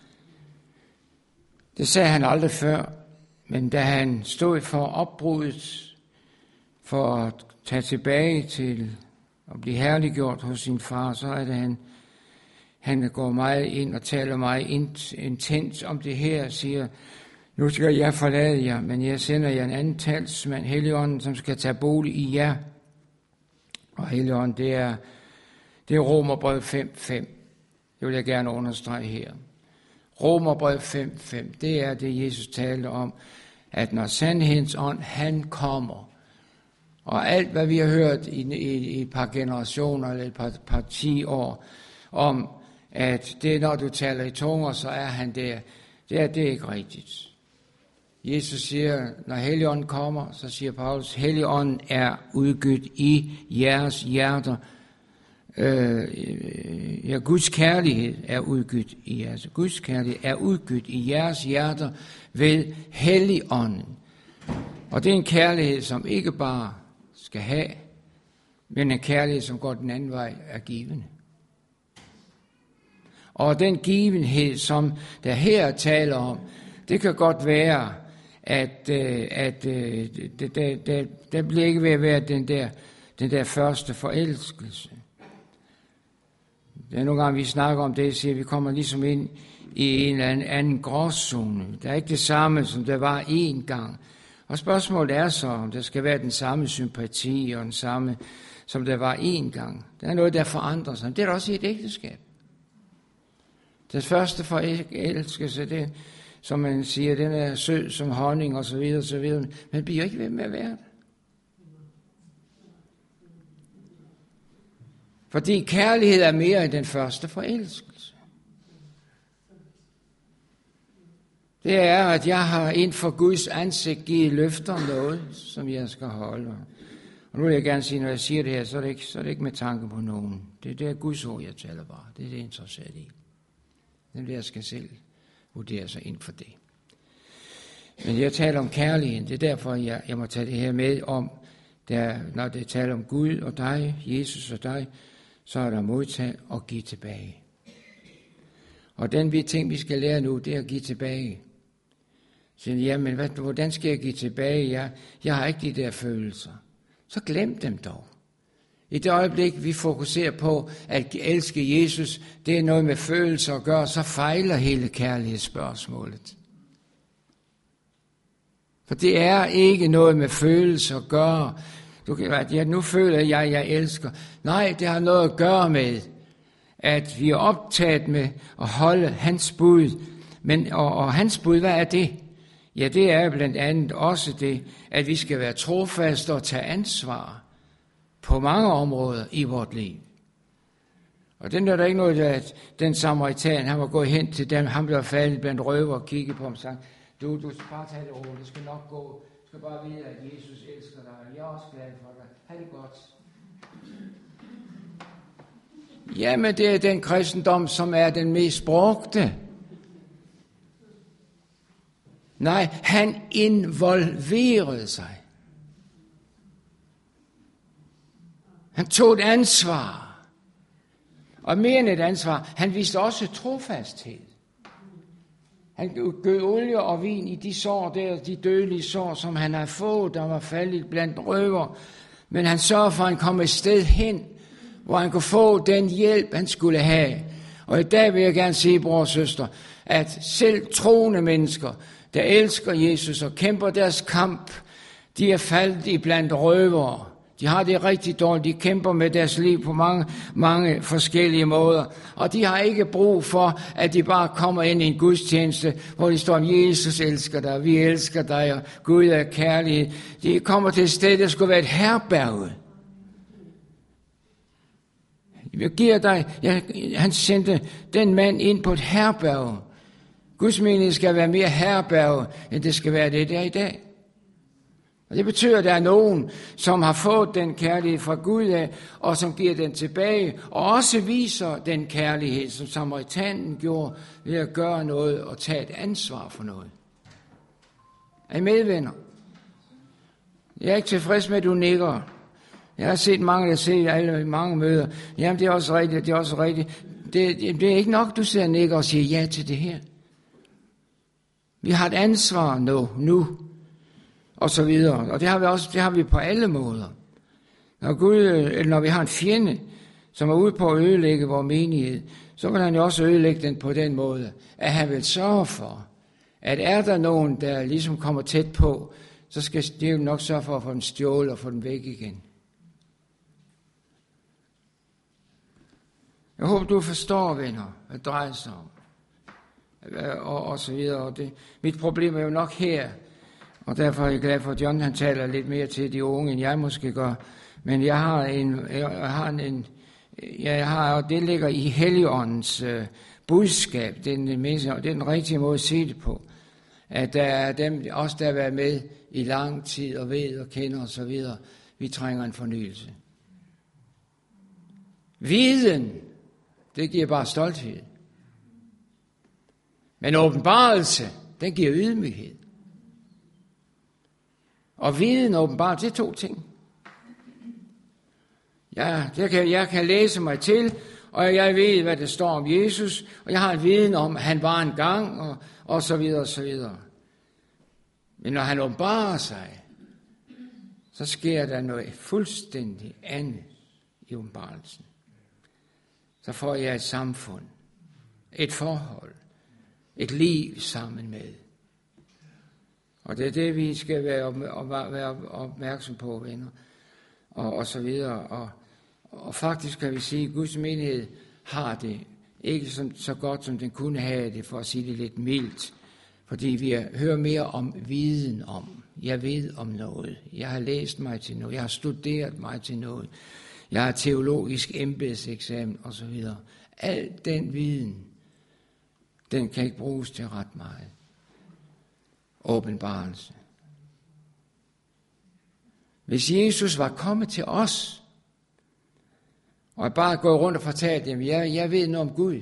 Det sagde han aldrig før, men da han stod for opbruddet, for at tage tilbage til at blive herliggjort hos sin far, så er det han, han går meget ind og taler meget intens om det her, og siger, nu skal jeg forlade jer, men jeg sender jer en anden talsmand, Helligånden, som skal tage bolig i jer. Og Helligånden, det er, det er Romerbrevet fem fem. Det vil jeg gerne understrege her. Romerbrevet fem fem, det er det, Jesus talte om, at når sandhedens ånd, han kommer, og alt, hvad vi har hørt i, i, i et par generationer, eller et par, par ti år, om, at det, når du taler i tunger, så er han der, det er det er ikke rigtigt. Jesus siger, når Helligånden kommer, så siger Paulus, Helligånden er udgydt i jeres hjerter. Øh, ja, Guds kærlighed er udgydt i jeres. Guds kærlighed er udgydt i jeres hjerter ved Helligånden. Og det er en kærlighed, som ikke bare skal have, men en kærlighed, som går den anden vej, er givende. Og den givenhed, som der her taler om, det kan godt være, at, at det, det, det, det bliver ikke ved at være den der, den der første forelskelse. Det er nogle gange, vi snakker om det, siger, vi kommer ligesom ind i en eller anden, anden gråzone. Det er ikke det samme, som der var én gang. Og spørgsmålet er så, om der skal være den samme sympati og den samme, som der var én gang. Der er noget, der forandrer sig. Det er der også i et ægteskab. Det første forelskelse, det som man siger, den er sød som honning og så videre og så videre, men bliver ikke ved med at være det. Fordi kærlighed er mere end den første forelskelse. Det er, at jeg har inden for Guds ansigt givet løfter noget, som jeg skal holde. Og nu vil jeg gerne sige, når jeg siger det her, så er det ikke, så er det ikke med tanke på nogen. Det er det er Guds ord, jeg taler bare. Det er det, jeg er interesseret i. Den der skal selv vurdere sig ind for det. Men jeg taler om kærligheden. Det er derfor, jeg, jeg må tage det her med om, der, når det taler om Gud og dig, Jesus og dig, så er der modtag og give tilbage. Og den vi ting, vi skal lære nu, det er at give tilbage. Så jamen, hvad, hvordan skal jeg give tilbage? Jeg, jeg har ikke de der følelser. Så glem dem dog. I det øjeblik, vi fokuserer på at elske Jesus, det er noget med følelser at gøre, så fejler hele kærlighedsspørgsmålet. For det er ikke noget med følelser at gøre. Du kan være, ja, nu føler jeg, at jeg elsker. Nej, det har noget at gøre med, at vi er optaget med at holde hans bud. Men, og, og hans bud, hvad er det? Ja, det er blandt andet også det, at vi skal være trofaste og tage ansvar på mange områder i vort liv. Og den der er ikke noget, at den samaritan, han var gået hen til dem, han blev faldet blandt røver og kiggede på ham og sagde, du, du skal bare tage det roligt, det skal nok gå. Du skal bare vide, at Jesus elsker dig, og jeg er også glad for dig. Ha' det godt. Jamen, det er den kristendom, som er den mest brugte. Nej, han involverede sig. Han tog et ansvar. Og mere end et ansvar, han viste også trofasthed. Han gød olie og vin i de sår der, de dødelige sår, som han havde fået, der var faldet blandt røver. Men han sørgede for, at han kom et sted hen, hvor han kunne få den hjælp, han skulle have. Og i dag vil jeg gerne sige, bror og søster, at selv troende mennesker, der elsker Jesus og kæmper deres kamp, de er faldet i blandt røvere. De har det rigtig dårligt. De kæmper med deres liv på mange, mange forskellige måder. Og de har ikke brug for, at de bare kommer ind i en gudstjeneste, hvor de står, Jesus elsker dig, vi elsker dig, og Gud er kærlighed. De kommer til et sted, der skulle være et herberge. Jeg giver dig, jeg, han sendte den mand ind på et herberge. Guds menighed skal være mere herberge, end det skal være det der i dag. Og det betyder, at der er nogen, som har fået den kærlighed fra Gud af, og som giver den tilbage, og også viser den kærlighed, som samaritanen gjorde ved at gøre noget og tage et ansvar for noget. Er I medvenner? Jeg er ikke tilfreds med, at du nikker. Jeg har set mange, der ser alle mange møder. Jamen, det er også rigtigt, det er også rigtigt. Det, det er ikke nok, du sidder og nikker og siger ja til det her. Vi har et ansvar nu, nu. Og så videre. Og det har vi også, det har vi på alle måder. Når Gud, eller når vi har en fjende, som er ude på at ødelægge vores menighed, så vil han jo også ødelægge den på den måde, at han vil sørge for, at er der nogen, der ligesom kommer tæt på, så skal det jo nok sørge for at få den stjålet og få den væk igen. Jeg håber, du forstår, venner, hvad det drejer sig om. Og, og så videre. Og det, mit problem er jo nok her, og derfor er jeg glad for, at John han taler lidt mere til de unge, end jeg måske gør. Men jeg har en, jeg har en, jeg har, og det ligger i Helligåndens uh, budskab, det er, den, det er den rigtige måde at se det på. At der er dem, også der har været med i lang tid og ved og kender og så videre, vi trænger en fornyelse. Viden, det giver bare stolthed. Men åbenbarelse, den giver ydmyghed. Og viden og åbenbarelse, det er to ting. Ja, det kan, jeg kan læse mig til, og jeg ved, hvad det står om Jesus, og jeg har en viden om, at han var en gang, og, og så videre, og så videre. Men når han åbenbarer sig, så sker der noget fuldstændig andet i åbenbarelsen. Så får jeg et samfund, et forhold, et liv sammen med. Og det er det, vi skal være opmærksom på, venner, og, og så videre. Og, og faktisk kan vi sige, at Guds menighed har det ikke som, så godt, som den kunne have det, for at sige det lidt mildt. Fordi vi hører mere om viden om. Jeg ved om noget. Jeg har læst mig til noget. Jeg har studeret mig til noget. Jeg har teologisk embedseksamen og så videre. Al den viden, den kan ikke bruges til ret meget. Åbenbarelse. Hvis Jesus var kommet til os, og bare gået rundt og fortalt dem, jeg, jeg ved noget om Gud,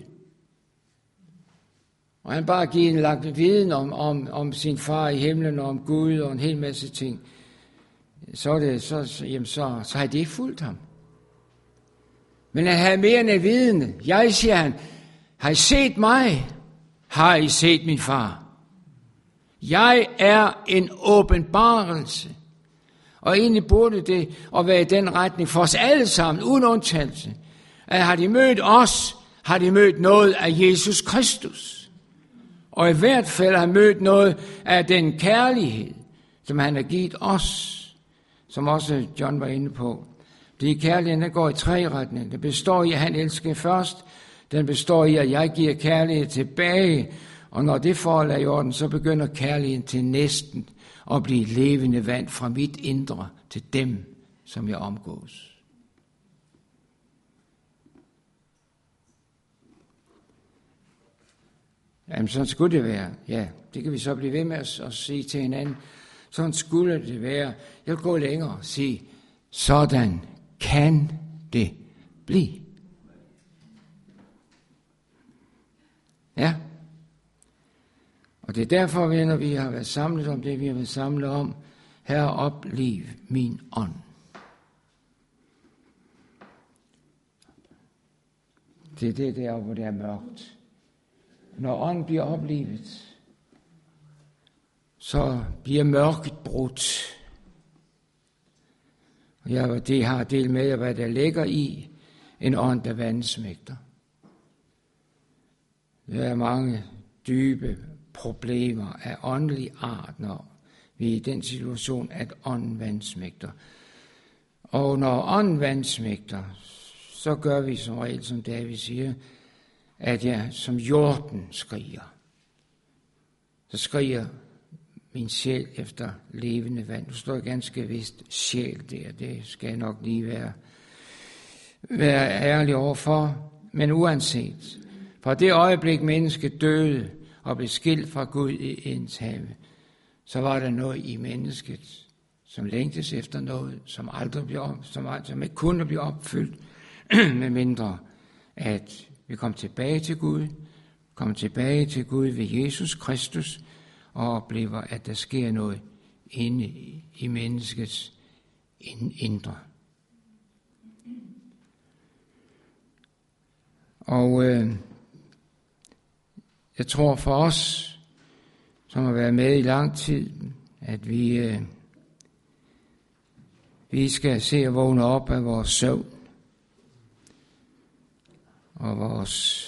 og han bare givet en lagt viden om, om, om sin far i himlen, og om Gud, og en hel masse ting, så er det, så, jamen så, så har det ikke fulgt ham. Men han havde mere end en viden. Jeg, siger han, har I set mig? Har I set min far? Jeg er en åbenbarelse. Og egentlig burde det at være i den retning for os alle sammen, uden undtagelse. At har de mødt os, har de mødt noget af Jesus Kristus. Og i hvert fald har mødt noget af den kærlighed, som han har givet os, som også John var inde på. Fordi kærligheden, den går i tre retninger. Den består i, at han elsker først. Den består i, at jeg giver kærlighed tilbage. Og når det forhold er i orden, så begynder kærligheden til næsten at blive levende vand fra mit indre til dem, som jeg omgås. Jamen, sådan skulle det være. Ja, det kan vi så blive ved med at, at sige til hinanden. Sådan skulle det være. Jeg vil gå længere og sige, sådan kan det blive. Ja. Og det er derfor, venner, vi har været samlet om det, vi har været samlet om. Herre, opliv min ånd. Det er det der, hvor det er mørkt. Når ånden bliver oplivet, så bliver mørket brudt. Og jeg det har delt med jer, hvad der ligger i en ånd, der vansmægter. Der er mange dybe problemer af åndelig art, når vi er i den situation, at ånden vansmægter. Og når ånden vansmægter, så gør vi som regel, som David siger, at jeg som jorden skriger. Så skriger min sjæl efter levende vand. Nu står jeg ganske vist sjæl der, det skal jeg nok lige være, være ærlig overfor. Men uanset, fra det øjeblik mennesket døde og blev skilt fra Gud i ens have, så var der noget i mennesket, som længtes efter noget, som aldrig blev op, som, som ikke kunne blive opfyldt, med mindre at vi kom tilbage til Gud, kom tilbage til Gud ved Jesus Kristus, og oplever, at der sker noget inde i menneskets indre. Og øh, jeg tror for os, som har været med i lang tid, at vi, øh, vi skal se at vågne op af vores søvn og vores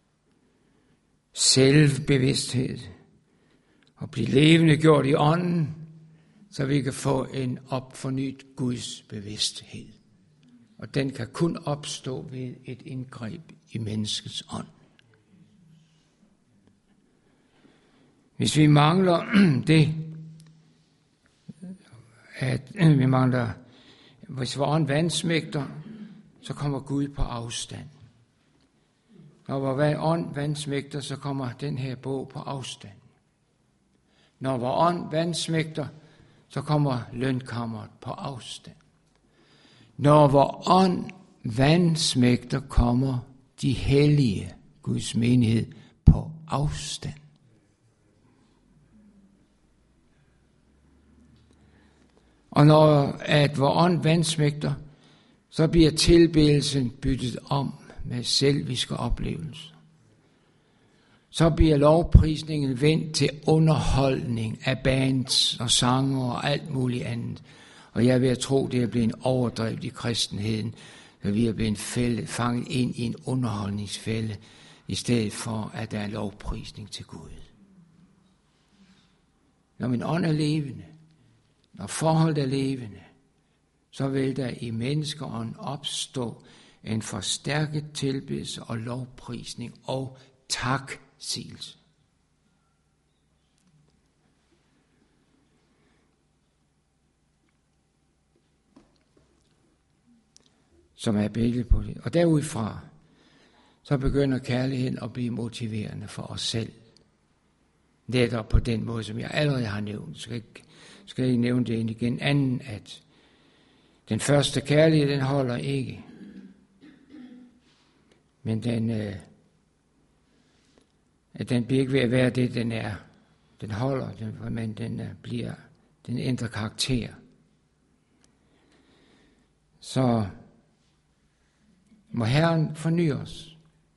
selvbevidsthed og blive levende gjort i ånden, så vi kan få en opfornyet Guds bevidsthed. Og den kan kun opstå ved et indgreb i menneskets ånd. Hvis vi mangler det, at vi mangler, hvis vores ånd vansmægter, så kommer Gud på afstand. Når vores ånd vansmægter, så kommer den her bog på afstand. Når vores ånd vansmægter, så kommer lønkammeret på afstand. Når vores ånd vansmægter, kommer de hellige, Guds menighed, på afstand. Og når at vores ånd vansmægter, så bliver tilbedelsen byttet om med selviske oplevelser. Så bliver lovprisningen vendt til underholdning af bands og sanger og alt muligt andet. Og jeg vil tro, det er blevet overdrevet i kristenheden, så vi er blevet fælde, fanget ind i en underholdningsfælde, i stedet for, at der er lovprisning til Gud. Når min ånd er levende, når forholdet er levende, så vil der i menneskeånd opstå en forstærket tilbedelse og lovprisning og taksigelse. Som er billedet på det. Og derudfra, så begynder kærligheden at blive motiverende for os selv. Netop på den måde, som jeg allerede har nævnt. Skal ikke, skal ikke nævne det igen. Anden, at den første kærlighed, den holder ikke. Men den, øh, at den bliver ikke ved at være det, den er. Den holder, den, men den øh, bliver, den ændrer karakter. Så må Herren forny os.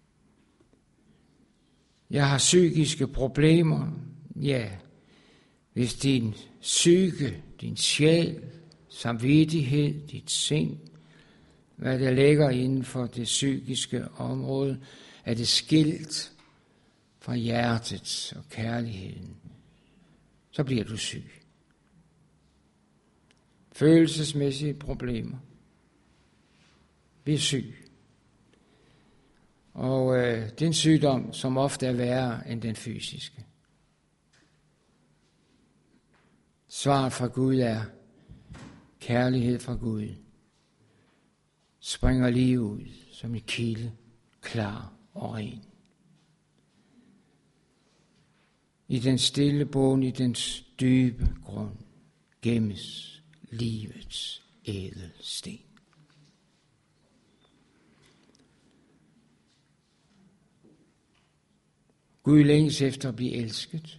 Jeg har psykiske problemer. Ja, hvis din psyke, din sjæl, samvittighed, dit sind, hvad der ligger inden for det psykiske område, er det skilt fra hjertet og kærligheden, så bliver du syg. Følelsesmæssige problemer. Vi er syg. Og øh, det er en sygdom, som ofte er værre end den fysiske. Svaret fra Gud er kærlighed fra Gud. Springer lige ud som en kilde, klar og ren. I den stille bund, i den dybe grund, gemmes livets ædelsten. Gud længes efter at blive elsket.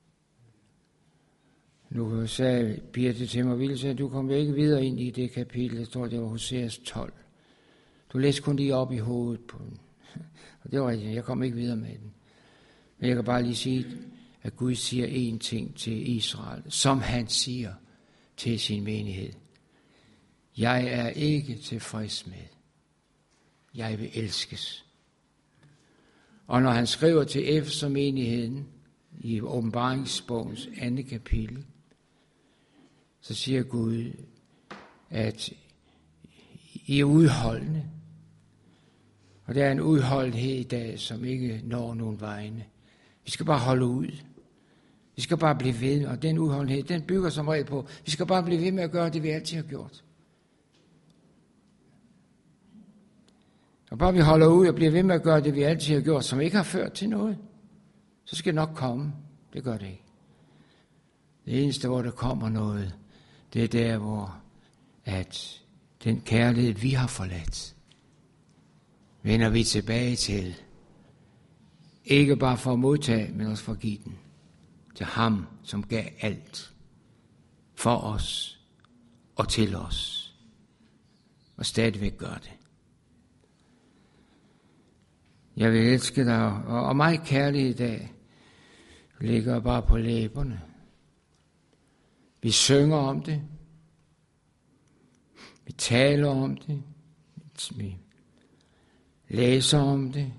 Nu sagde Birte til mig, Ville sagde, du kommer ikke videre ind i det kapitel, der står, det var Hoseas tolv. Du læste kun lige op i hovedet på den. Og det var rigtigt, jeg kom ikke videre med den. Men jeg kan bare lige sige, at Gud siger én ting til Israel, som han siger til sin menighed. Jeg er ikke tilfreds med. Jeg vil elskes. Og når han skriver til Efesermenigheden i åbenbaringsbogens andet kapitel, så siger Gud, at I er udholdende. Og der er en udholdenhed i dag, som ikke når nogen vegne. Vi skal bare holde ud. Vi skal bare blive ved, og den udholdenhed, den bygger som regel på, vi skal bare blive ved med at gøre det, vi altid har gjort. Og bare vi holder ud og bliver ved med at gøre det, vi altid har gjort, som ikke har ført til noget, så skal det nok komme. Det gør det ikke. Det eneste, hvor der kommer noget, det er der, hvor at den kærlighed, vi har forladt, vender vi tilbage til. Ikke bare for at modtage, men også for at give den til ham, som gav alt for os og til os, og stadigvæk gør det. Jeg vil elske dig, og meget kærlighed i dag ligger bare på læberne. Vi synger om det, vi taler om det, vi læser om det.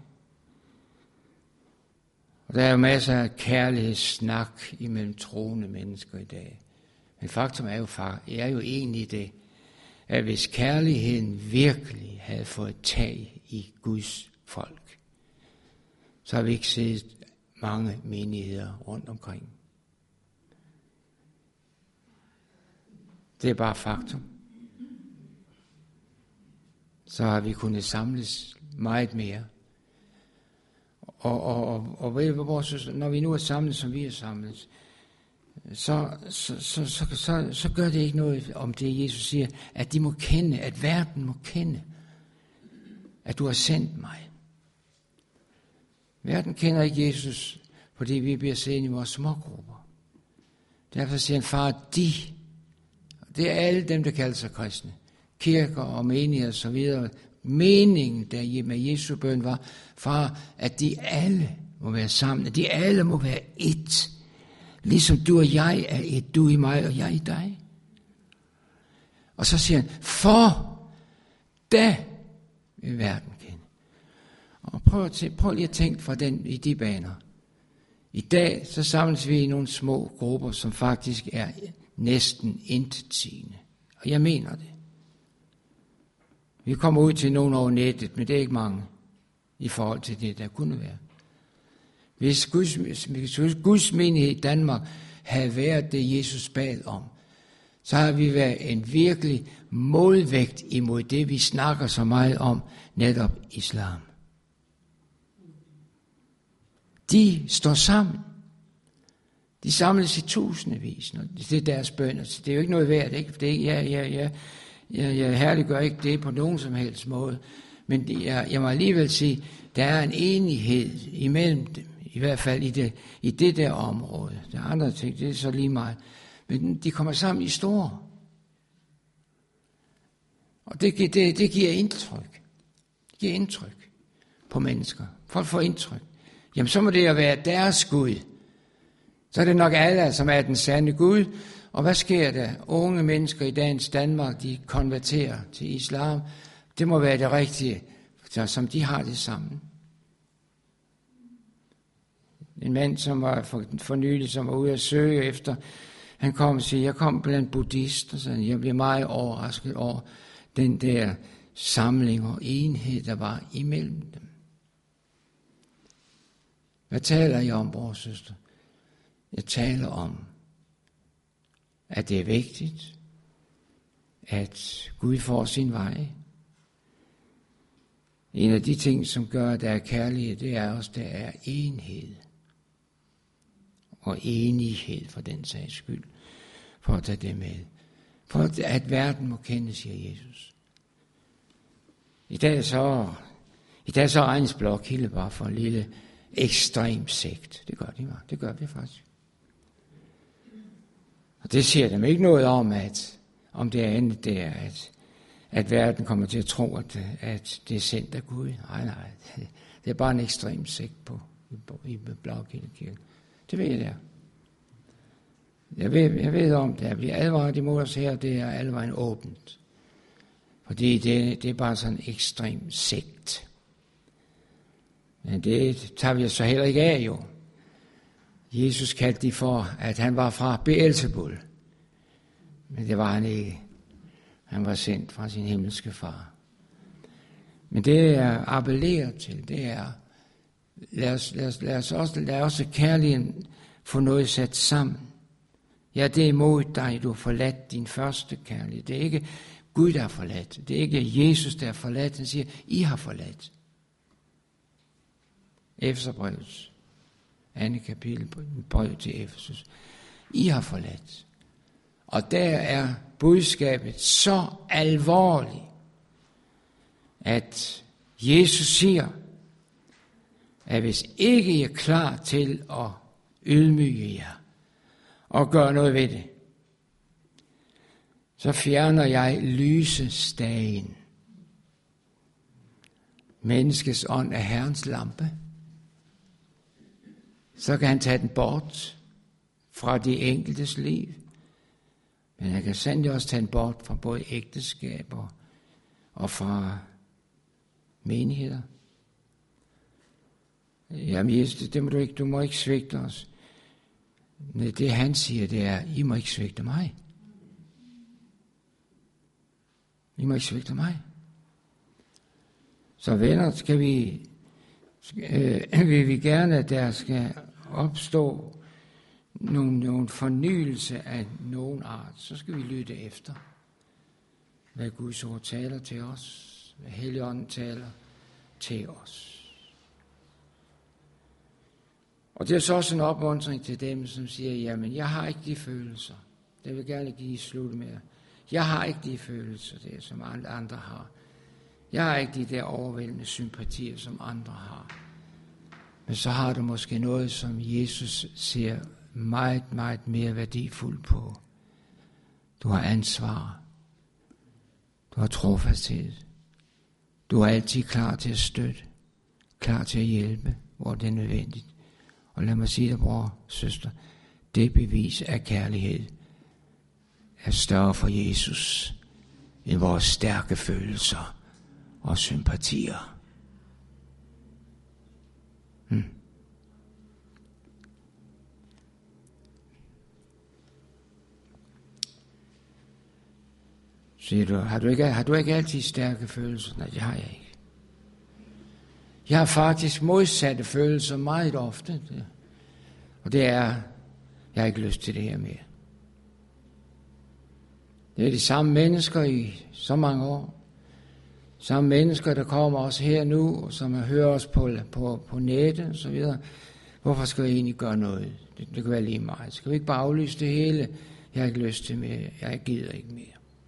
Og der er jo masser af kærlighedssnak imellem troende mennesker i dag. Men faktum er jo, er jo egentlig det, at hvis kærligheden virkelig havde fået tag i Guds folk, så har vi ikke set mange menigheder rundt omkring. Det er bare faktum. Så har vi kunnet samles meget mere. Og, og, og, og vores, når vi nu er samlet, som vi er samlet, så, så, så, så, så, så gør det ikke noget om det, Jesus siger, at de må kende, at verden må kende, at du har sendt mig. Verden kender ikke Jesus, fordi vi bliver set i vores smågrupper. Derfor siger han, far, de, det er alle dem, der kalder sig kristne, kirker og menigheder og så videre. Meningen der med Jesu bøn var, far, at de alle må være sammen, at de alle må være ét. Ligesom du og jeg er et, du i mig og jeg i dig. Og så siger han, for da vil verden kende. Og prøv, at, prøv lige at tænke fra den i de baner. I dag så samles vi i nogle små grupper, som faktisk er næsten intetsigende. Og jeg mener det. Vi kommer ud til nogen over nettet, men det er ikke mange i forhold til det, der kunne være. Hvis Guds, hvis Guds menighed i Danmark havde været det, Jesus bad om, så har vi været en virkelig modvægt imod det, vi snakker så meget om, netop islam. De står sammen. De samles i tusindvis. Det er deres bønner. Det er jo ikke noget værd. Ikke? Det er ikke, ja, ja, ja. Jeg, jeg herliggør ikke det på nogen som helst måde. Men det, jeg, jeg må alligevel sige, der er en enighed imellem dem. I hvert fald i det, i det der område. Der er andre ting, det er så lige meget. Men de kommer sammen i store. Og det, det, det giver indtryk. Det giver indtryk på mennesker. Folk får indtryk. Jamen så må det jo være deres Gud. Så er det nok Allah, som er den sande Gud. Og hvad sker der? Unge mennesker i dagens Danmark, de konverterer til islam. Det må være det rigtige, som de har det sammen. En mand, som var for, for nylig, som var ude at søge efter, han kom og siger, jeg kom blandt buddhister, så jeg blev meget overrasket over den der samling og enhed, der var imellem dem. Hvad taler jeg om, bror og søster? Jeg taler om, at det er vigtigt, at Gud får sin vej. En af de ting, som gør, at der er kærlighed, det er også, der er enhed. Og enighed for den sags skyld, for at tage det med. For at verden må kende, siger Jesus. I dag så, i dag så regnes Blokhilde bare for en lille ekstrem sekt. Det gør de bare. Det gør vi faktisk. Og det siger dem ikke noget om, at om det er andet, det er, at, at verden kommer til at tro, at, at det er sendt af Gud. Nej, nej. Det er bare en ekstrem sekt på, i, i Blokhilde Kirke. Det ved jeg. Jeg ved, jeg ved om det. Jeg bliver advaret imod os her, det er alvejen åbent. Fordi det, det er bare sådan en ekstrem sekt. Men det tager vi så heller ikke af, jo. Jesus kaldte de for, at han var fra Beelzebul. Men det var han ikke. Han var sendt fra sin himmelske far. Men det er appelleret til, det er, lad os, lad os, lad os også, lad også kærligheden få noget sat sammen. Ja, det er imod dig, du har forladt din første kærlighed. Det er ikke Gud, der har forladt. Det er ikke Jesus, der har forladt. Han siger, I har forladt. Efeserbrevets andet kapitel, brev til Efesus. I har forladt. Og der er budskabet så alvorligt, at Jesus siger, at hvis ikke I er klar til at ydmyge jer og gøre noget ved det, så fjerner jeg lysestagen. Menneskets ånd er Herrens lampe. Så kan han tage den bort fra de enkeltes liv. Men han kan sandelig også tage den bort fra både ægteskaber og fra menigheder. Jamen Jesus, det må du ikke, du må ikke svigte os. Nej, det han siger, det er, I må ikke svigte mig. I må ikke svigte mig. Så venner, skal vi, øh, vil vi gerne, at der skal opstå nogle, nogle fornyelse af nogen art, så skal vi lytte efter, hvad Guds ord taler til os, hvad Helligånden taler til os. Og det er så også en opmuntring til dem, som siger, jamen, jeg har ikke de følelser. Det vil gerne give slutte med. Jeg har ikke de følelser, der, som andre har. Jeg har ikke de der overvældende sympatier, som andre har. Men så har du måske noget, som Jesus ser meget, meget mere værdifuldt på. Du har ansvar. Du har trofasthed. Du er altid klar til at støtte. Klar til at hjælpe, hvor det er nødvendigt. Og lad mig sige dig, bror, søster, det bevis af kærlighed er større for Jesus end vores stærke følelser og sympatier. Hmm. Siger du, har du, ikke, har du ikke altid stærke følelser? Nej, det har jeg ikke. Jeg har faktisk modsatte følelser meget ofte. Og det er, jeg har ikke lyst til det her mere. Det er de samme mennesker i så mange år. Samme mennesker, der kommer også her nu, og som hører os på, på, på nettet og så videre. Hvorfor skal jeg egentlig gøre noget? Det, det kan være lige meget. Skal vi ikke bare aflyse det hele? Jeg har ikke lyst til mere. Jeg gider ikke mere.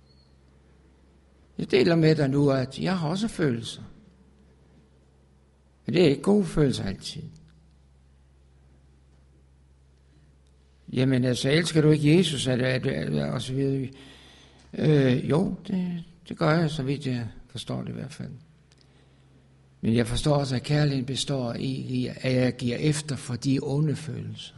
Jeg deler med dig nu, at jeg har også følelser. Men det er ikke gode følelser altid. Jamen altså, elsker du ikke Jesus? Er det, er det, er det, og så videre. Øh, jo, det, det gør jeg, så vidt jeg forstår det i hvert fald. Men jeg forstår også, at kærligheden består i, at jeg giver efter for de onde følelser.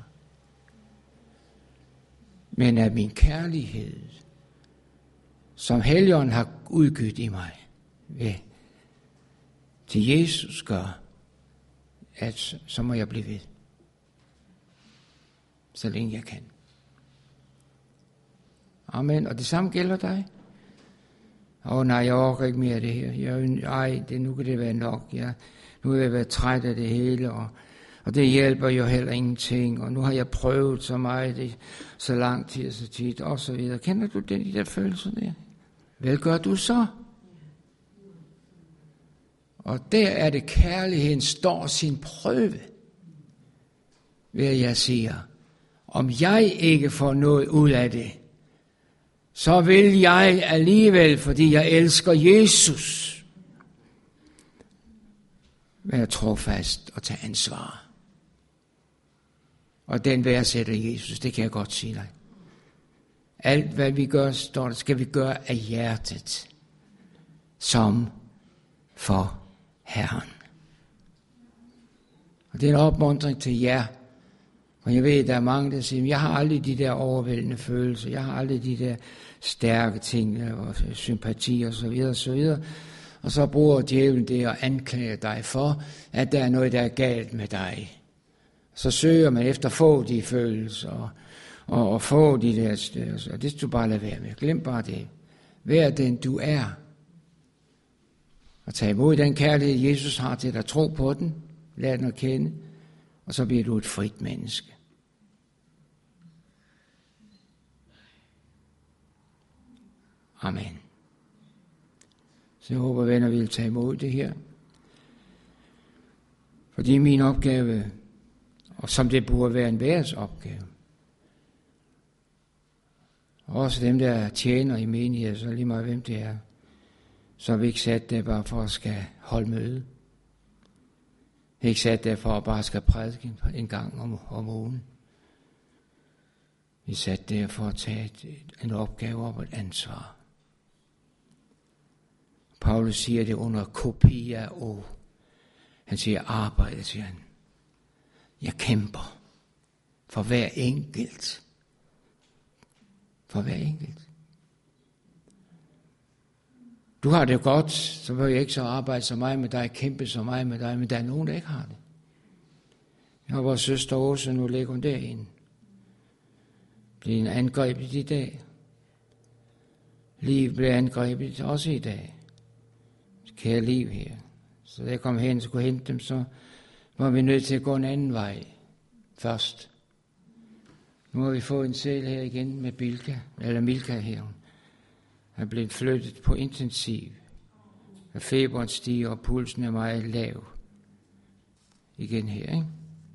Men at min kærlighed, som Helligånden har udgivet i mig, ved, til Jesus gør, at så må jeg blive ved. Så længe jeg kan. Amen. Og det samme gælder dig. Åh oh, nej, jeg orker ikke mere af det her. Jeg, ej, det, nu kan det være nok. Jeg, nu er jeg været træt af det hele, og, og det hjælper jo heller ingenting. Og nu har jeg prøvet så meget, det, så lang tid, så tit, og så videre. Kender du den, de der følelser der? Hvad gør du så? Og der er det, kærligheden står sin prøve. Ved at jeg siger, om jeg ikke får noget ud af det, så vil jeg alligevel, fordi jeg elsker Jesus, være trofast og tage ansvar. Og den værdsætter Jesus, det kan jeg godt sige dig. Alt hvad vi gør, står der, skal vi gøre af hjertet, som for Herren. Og det er en opmuntring til jer, Og jeg ved, der er mange, der siger, jeg har aldrig de der overvældende følelser, jeg har aldrig de der stærke ting, og sympati og så videre, og så videre. Og så bruger djævlen det og anklager dig for, at der er noget, der er galt med dig. Så søger man efter at få de følelser, og, og, og få de der størrelser. Og det skal du bare lade være med. Glem bare det. Vær den, du er. Og tag imod den kærlighed, Jesus har til dig. Tro på den. Lad den at kende. Og så bliver du et frit menneske. Amen. Så jeg håber, venner, vi vil tage imod det her. For det er min opgave, og som det burde være en værs opgave. Og også dem, der tjener i menighed, så lige meget hvem det er, så er vi ikke sat der bare for at skal holde møde. Vi er ikke sat der for at bare skal prædike en gang om, om ugen. Vi er sat der for at tage et, en opgave op og et ansvar. Paulus siger det under kopia o. Han siger arbejde, siger han. Jeg kæmper for hver enkelt. For hver enkelt. Du har det godt, så vil jeg ikke så arbejde så meget med dig, kæmpe så meget med dig, men der er nogen, der ikke har det. Jeg har vores søster Åse, nu ligger hun derinde. Bliver en angrebet i dag. Liv bliver angrebet også i dag. Kære liv her. Så da jeg kom hen, så kunne hente dem, så var vi nødt til at gå en anden vej først. Nu har vi fået en sæl her igen med Bilka, eller Milka her. Han er blevet flyttet på intensiv. Og feberen stiger, og pulsen er meget lav. Igen her, ikke?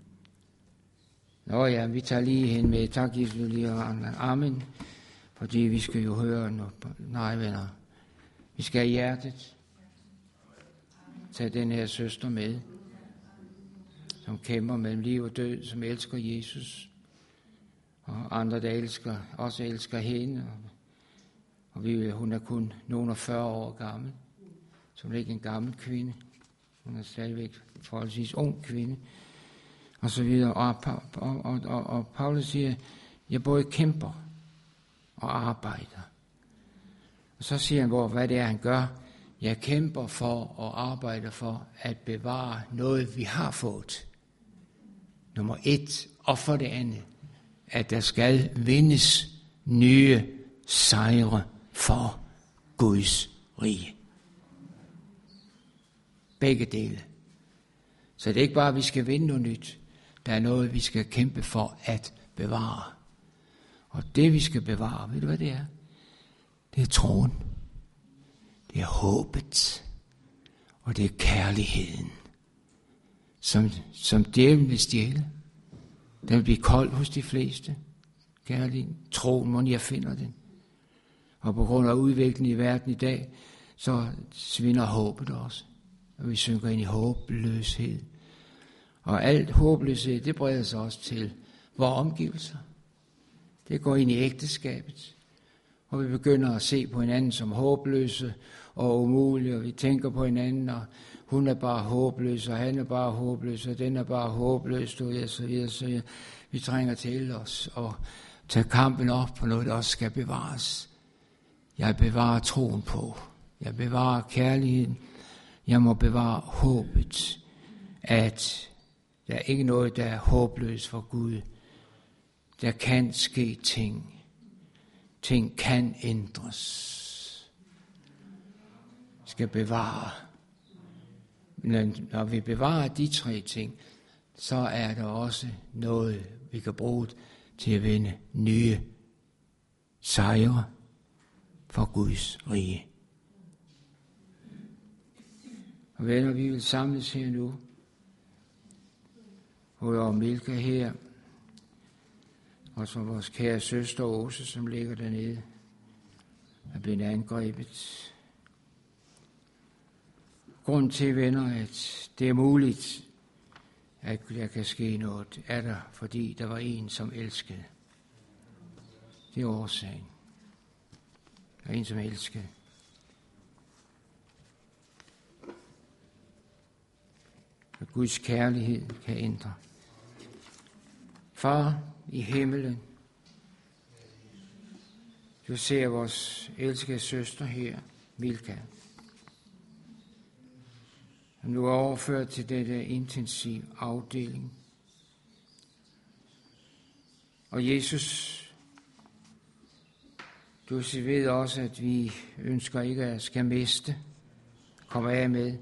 Nå ja, vi tager lige hen med, tak Jesus lige og amen. Fordi vi skal jo høre noget. Nej, venner. Vi skal i hjertet tage den her søster med, som kæmper mellem liv og død, som elsker Jesus. Og andre, der elsker, også elsker hende. Og vi, hun er kun nogen af fyrre år gammel. Så hun er ikke en gammel kvinde. Hun er stadigvæk forholdsvis ung kvinde. Og så videre. Og, og, og, og, og Paulus siger, jeg både kæmper og arbejder. Og så siger han, hvor, hvad det er, han gør. Jeg kæmper for og arbejder for at bevare noget, vi har fået. Nummer et, og for det andet, at der skal vindes nye sejre for Guds rige. Begge dele. Så det er ikke bare, at vi skal vinde noget nyt. Der er noget, vi skal kæmpe for at bevare. Og det, vi skal bevare, ved du hvad det er? Det er troen. Det er håbet. Og det er kærligheden. Som, som djævlen vil stjæle. Den vil blive kold hos de fleste. Kærligheden. Troen, hvor jeg finder den. Og på grund af udviklingen i verden i dag, så svinder håbet også. Og vi synker ind i håbløshed. Og alt håbløshed, det breder sig også til vores omgivelser. Det går ind i ægteskabet. Og vi begynder at se på hinanden som håbløse og umulige. Og vi tænker på hinanden, og hun er bare håbløs, og han er bare håbløs, og den er bare håbløs, og så videre, så videre. Vi trænger til os og tager kampen op på noget, der også skal bevares. Jeg bevarer troen på. Jeg bevarer kærligheden. Jeg må bevare håbet, at der er ikke noget, der er håbløst for Gud. Der kan ske ting. Ting kan ændres. Vi skal bevare. Men når vi bevarer de tre ting, så er der også noget, vi kan bruge til at vinde nye sejre for Guds rige. Og venner, vi vil samles her nu. Og Milka her. Og så vores kære søster Åse, som ligger dernede, er blevet angrebet. Grunden til, venner, at det er muligt, at der kan ske noget, er der, fordi der var en, som elskede. Det er årsagen. Der er en, som elskede. At Guds kærlighed kan ændre. Far i himmelen, du ser vores elskede søster her, Milka. Nu er overført til dette intensiv afdeling. Og Jesus, du ved også, at vi ønsker ikke at skal miste, komme af med.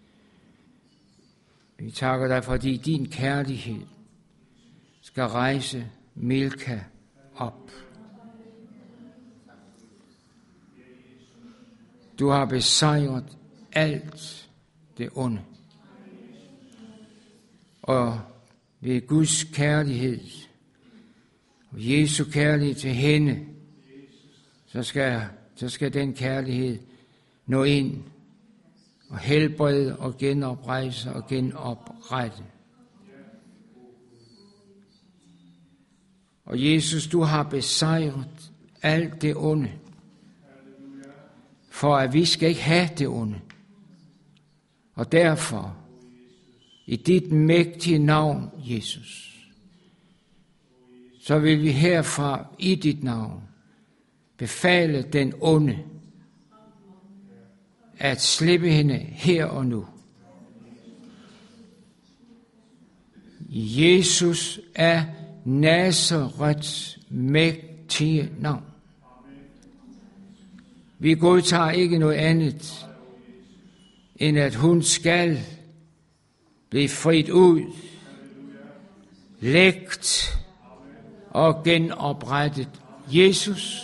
Vi takker dig, fordi din kærlighed skal rejse Milka op. Du har besejret alt det onde. Og ved Guds kærlighed og Jesu kærlighed til hende, så skal, så skal den kærlighed nå ind og helbrede og genoprejse og genoprette. Og Jesus, du har besejret alt det onde, for at vi skal ikke have det onde. Og derfor, i dit mægtige navn, Jesus, så vil vi herfra i dit navn befale den onde at slippe hende her og nu. Jesus er Nazarets mægtige navn. Vi godtager ikke noget andet, end at hun skal blive frit ud, lægt og genoprettet. Jesus,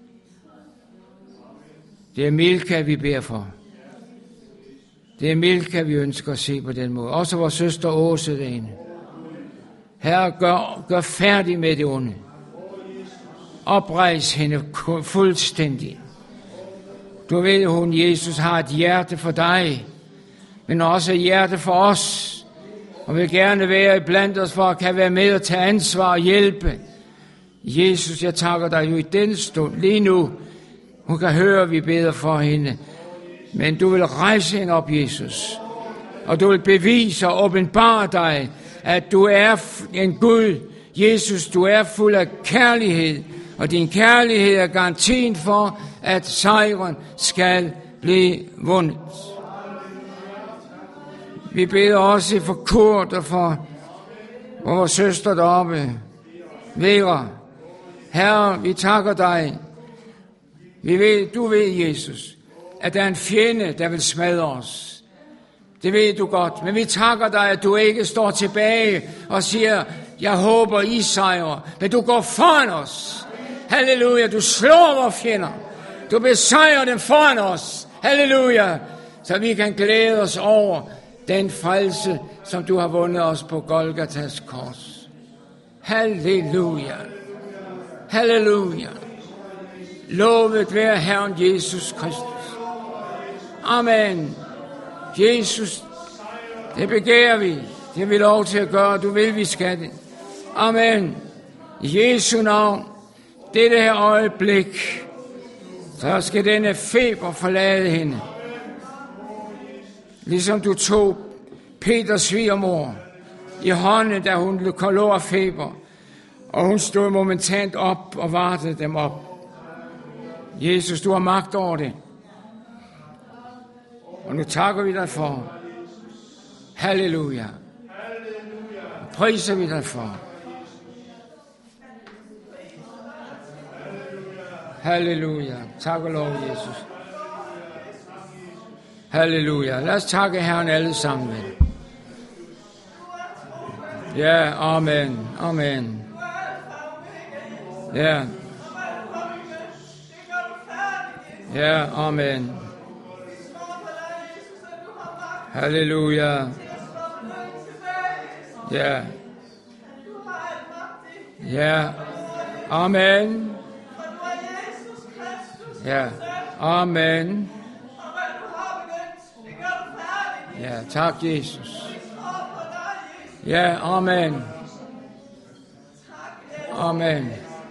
det er Milka, vi beder for. Det er Milka, vi ønsker at se på den måde. Også vores søster Åse derinde. Herre, gør, gør færdig med det onde. Oprejs hende fuldstændig. Du ved, hun, Jesus, har et hjerte for dig, men også et hjerte for os, og vil gerne være blandt os, for at kan være med og tage ansvar og hjælpe. Jesus, jeg takker dig jo i den stund, lige nu. Hun kan høre, at vi beder for hende, men du vil rejse hende op, Jesus, og du vil bevise og åbenbare dig, at du er en Gud. Jesus, du er fuld af kærlighed, og din kærlighed er garantien for, at sejren skal blive vundet. Vi beder også for Kurt og for vores søster deroppe, Vera. Herre, vi takker dig. Vi ved, du ved, Jesus, at der er en fjende, der vil smadre os. Det ved du godt, men vi takker dig, at du ikke står tilbage og siger, jeg håber, I sejrer, men du går foran os. Halleluja, du slår vores fjender. Du besejrer dem foran os. Halleluja, så vi kan glæde os over den frelse, som du har vundet os på Golgatas kors. Halleluja. Halleluja. Lovet være Herren Jesus Kristus. Amen. Jesus, det begærer vi. Det er vi lov til at gøre. Du vil, vi skal det. Amen. I Jesu navn, dette her øjeblik, så skal denne feber forlade hende. Ligesom du tog Peters svigermor i hånden, da hun lå af feber, og hun stod momentant op og vartede dem op. Jesus, du har magt over det. Og nu takker vi dig for. Halleluja. Priser vi dig for. Halleluja. Tak og lov, Jesus. Halleluja. Lad os takke Herren alle sammen med. Ja, amen. Amen. Ja. Ja, amen. Halleluja. Ja. Ja. Amen. Ja. Amen. Ja, tak Jesus. Ja, amen. Amen.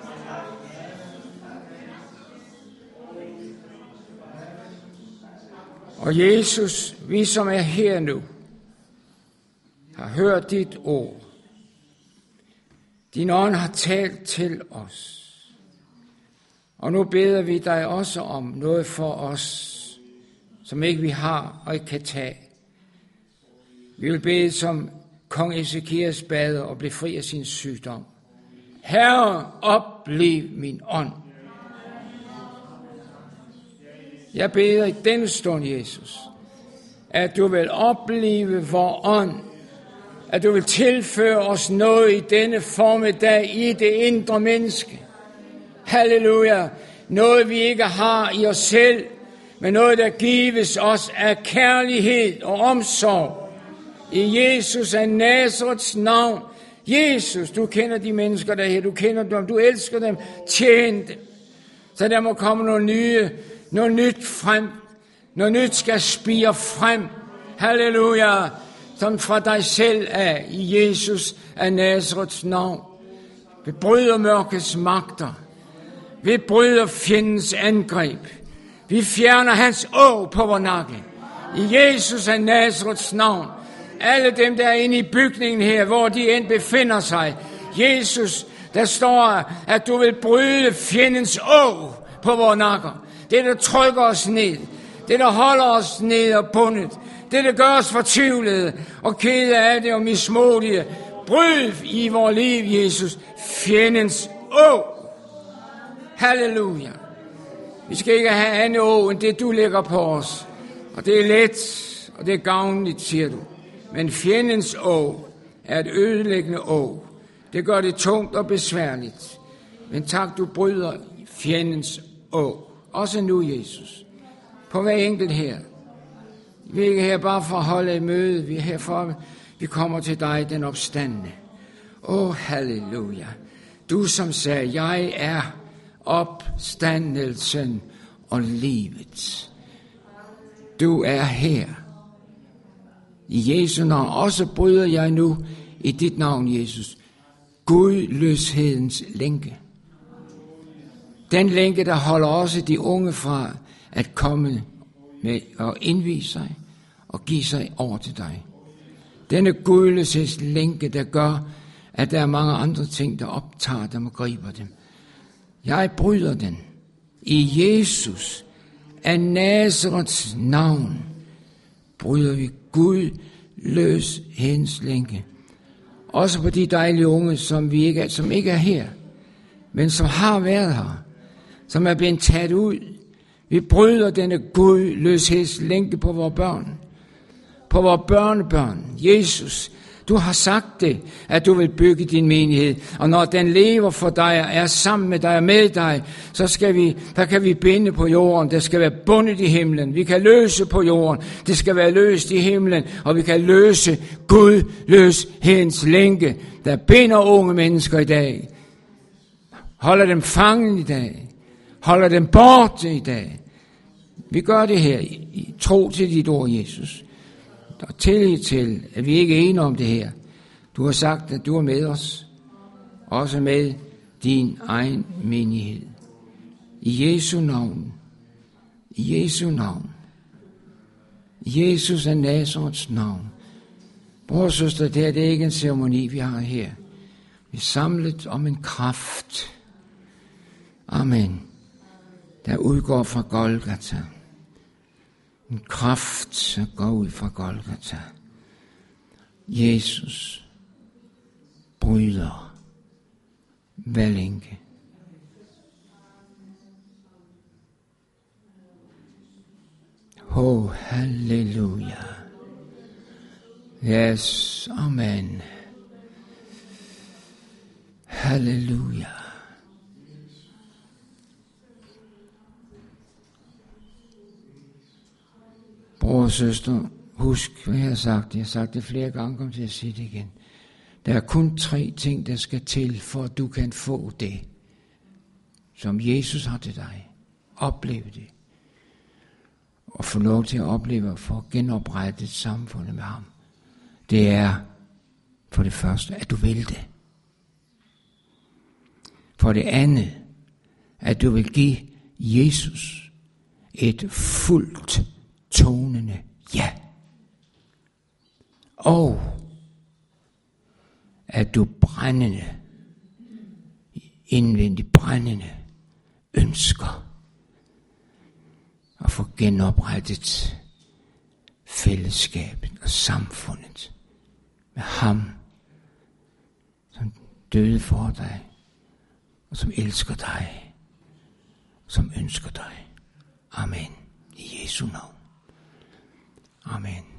Og Jesus, vi som er her nu, har hørt dit ord. Din ånd har talt til os. Og nu beder vi dig også om noget for os, som ikke vi har og ikke kan tage. Vi vil bede som kong Ezekias bad og blive fri af sin sygdom. Herre, opliv min ånd. Jeg beder i denne stund, Jesus, at du vil opleve vor ånd, at du vil tilføre os noget i denne formiddag i det indre menneske. Halleluja. Noget vi ikke har i os selv, men noget der gives os af kærlighed og omsorg. I Jesus af Nazarets navn. Jesus, du kender de mennesker der her, du kender dem, du elsker dem, tjen dem. Så der må komme noget nye, noget nyt frem. Noget nyt skal spire frem. Halleluja. Som fra dig selv af, i Jesus af Nazarets navn. Vi bryder mørkets magter. Vi bryder fjendens angreb. Vi fjerner hans åg på vor nakke. I Jesus af Nazarets navn. Alle dem, der er inde i bygningen her, hvor de end befinder sig. Jesus, der står, at du vil bryde fjendens åg på vor nakker. Det, der trykker os ned. Det, der holder os ned og bundet. Det, der gør os fortvivlede og kede af det og mismodige. Bryd i vores liv, Jesus, fjendens åg. Halleluja. Vi skal ikke have andet åg, end det, du lægger på os. Og det er let, og det er gavnligt, siger du. Men fjendens åg er et ødelæggende åg. Det gør det tungt og besværligt. Men tak, du bryder fjendens åg. Også nu, Jesus. På hver enkelt her. Vi er ikke her bare for at holde et møde. Vi er her for, at vi kommer til dig, den opstandne. Åh, oh, halleluja. Du som sagde, jeg er opstandelsen og livet. Du er her. I Jesu navn. Også bryder jeg nu i dit navn, Jesus. Gudløshedens lænke. Den lænke, der holder også de unge fra at komme med og indvige sig og give sig over til dig. Denne gudløsheds lænke, der gør, at der er mange andre ting, der optager dem og griber dem. Jeg bryder den. I Jesus af Nazarets navn bryder vi gudløshedens lænke. Også på de dejlige unge, som, vi ikke er, som ikke er her, men som har været her, som er blevet taget ud. Vi bryder denne gudløsheds lænke på vores børn, på vores børnebørn. Jesus, du har sagt det, at du vil bygge din menighed, og når den lever for dig, er sammen med dig og med dig, så skal vi, der kan vi binde på jorden, det skal være bundet i himlen. Vi kan løse på jorden, det skal være løst i himlen, og vi kan løse gudløshedens lænke, der binder unge mennesker i dag. Holder dem fanget i dag. Holder dem borte i dag. Vi gør det her i tro til dit ord, Jesus. Og tillid til, at vi ikke er enige om det her. Du har sagt, at du er med os. Også med din egen menighed. I Jesu navn. I Jesu navn. I Jesus af Nazarets navn. Bror og søster, det her det er ikke en ceremoni, vi har her. Vi er samlet om en kraft. Amen. Der udgår fra Golgata. En kraft, der går ud fra Golgata. Jesus bryder hver lænke. Oh, halleluja. Yes, amen. Halleluja. Bror og søster, husk, hvad jeg har sagt. Jeg har sagt det flere gange, kom til at sige det igen. Der er kun tre ting, der skal til, for at du kan få det, som Jesus har til dig. Opleve det. Og få lov til at opleve og få genoprettet samfundet med ham. Det er for det første, at du vil det. For det andet, at du vil give Jesus et fuldt tonende ja. Og at du brændende indvendigt brændende ønsker at få genoprettet fællesskabet og samfundet med ham, som døde for dig, og som elsker dig, og som ønsker dig. Amen. I Jesu navn. Amen.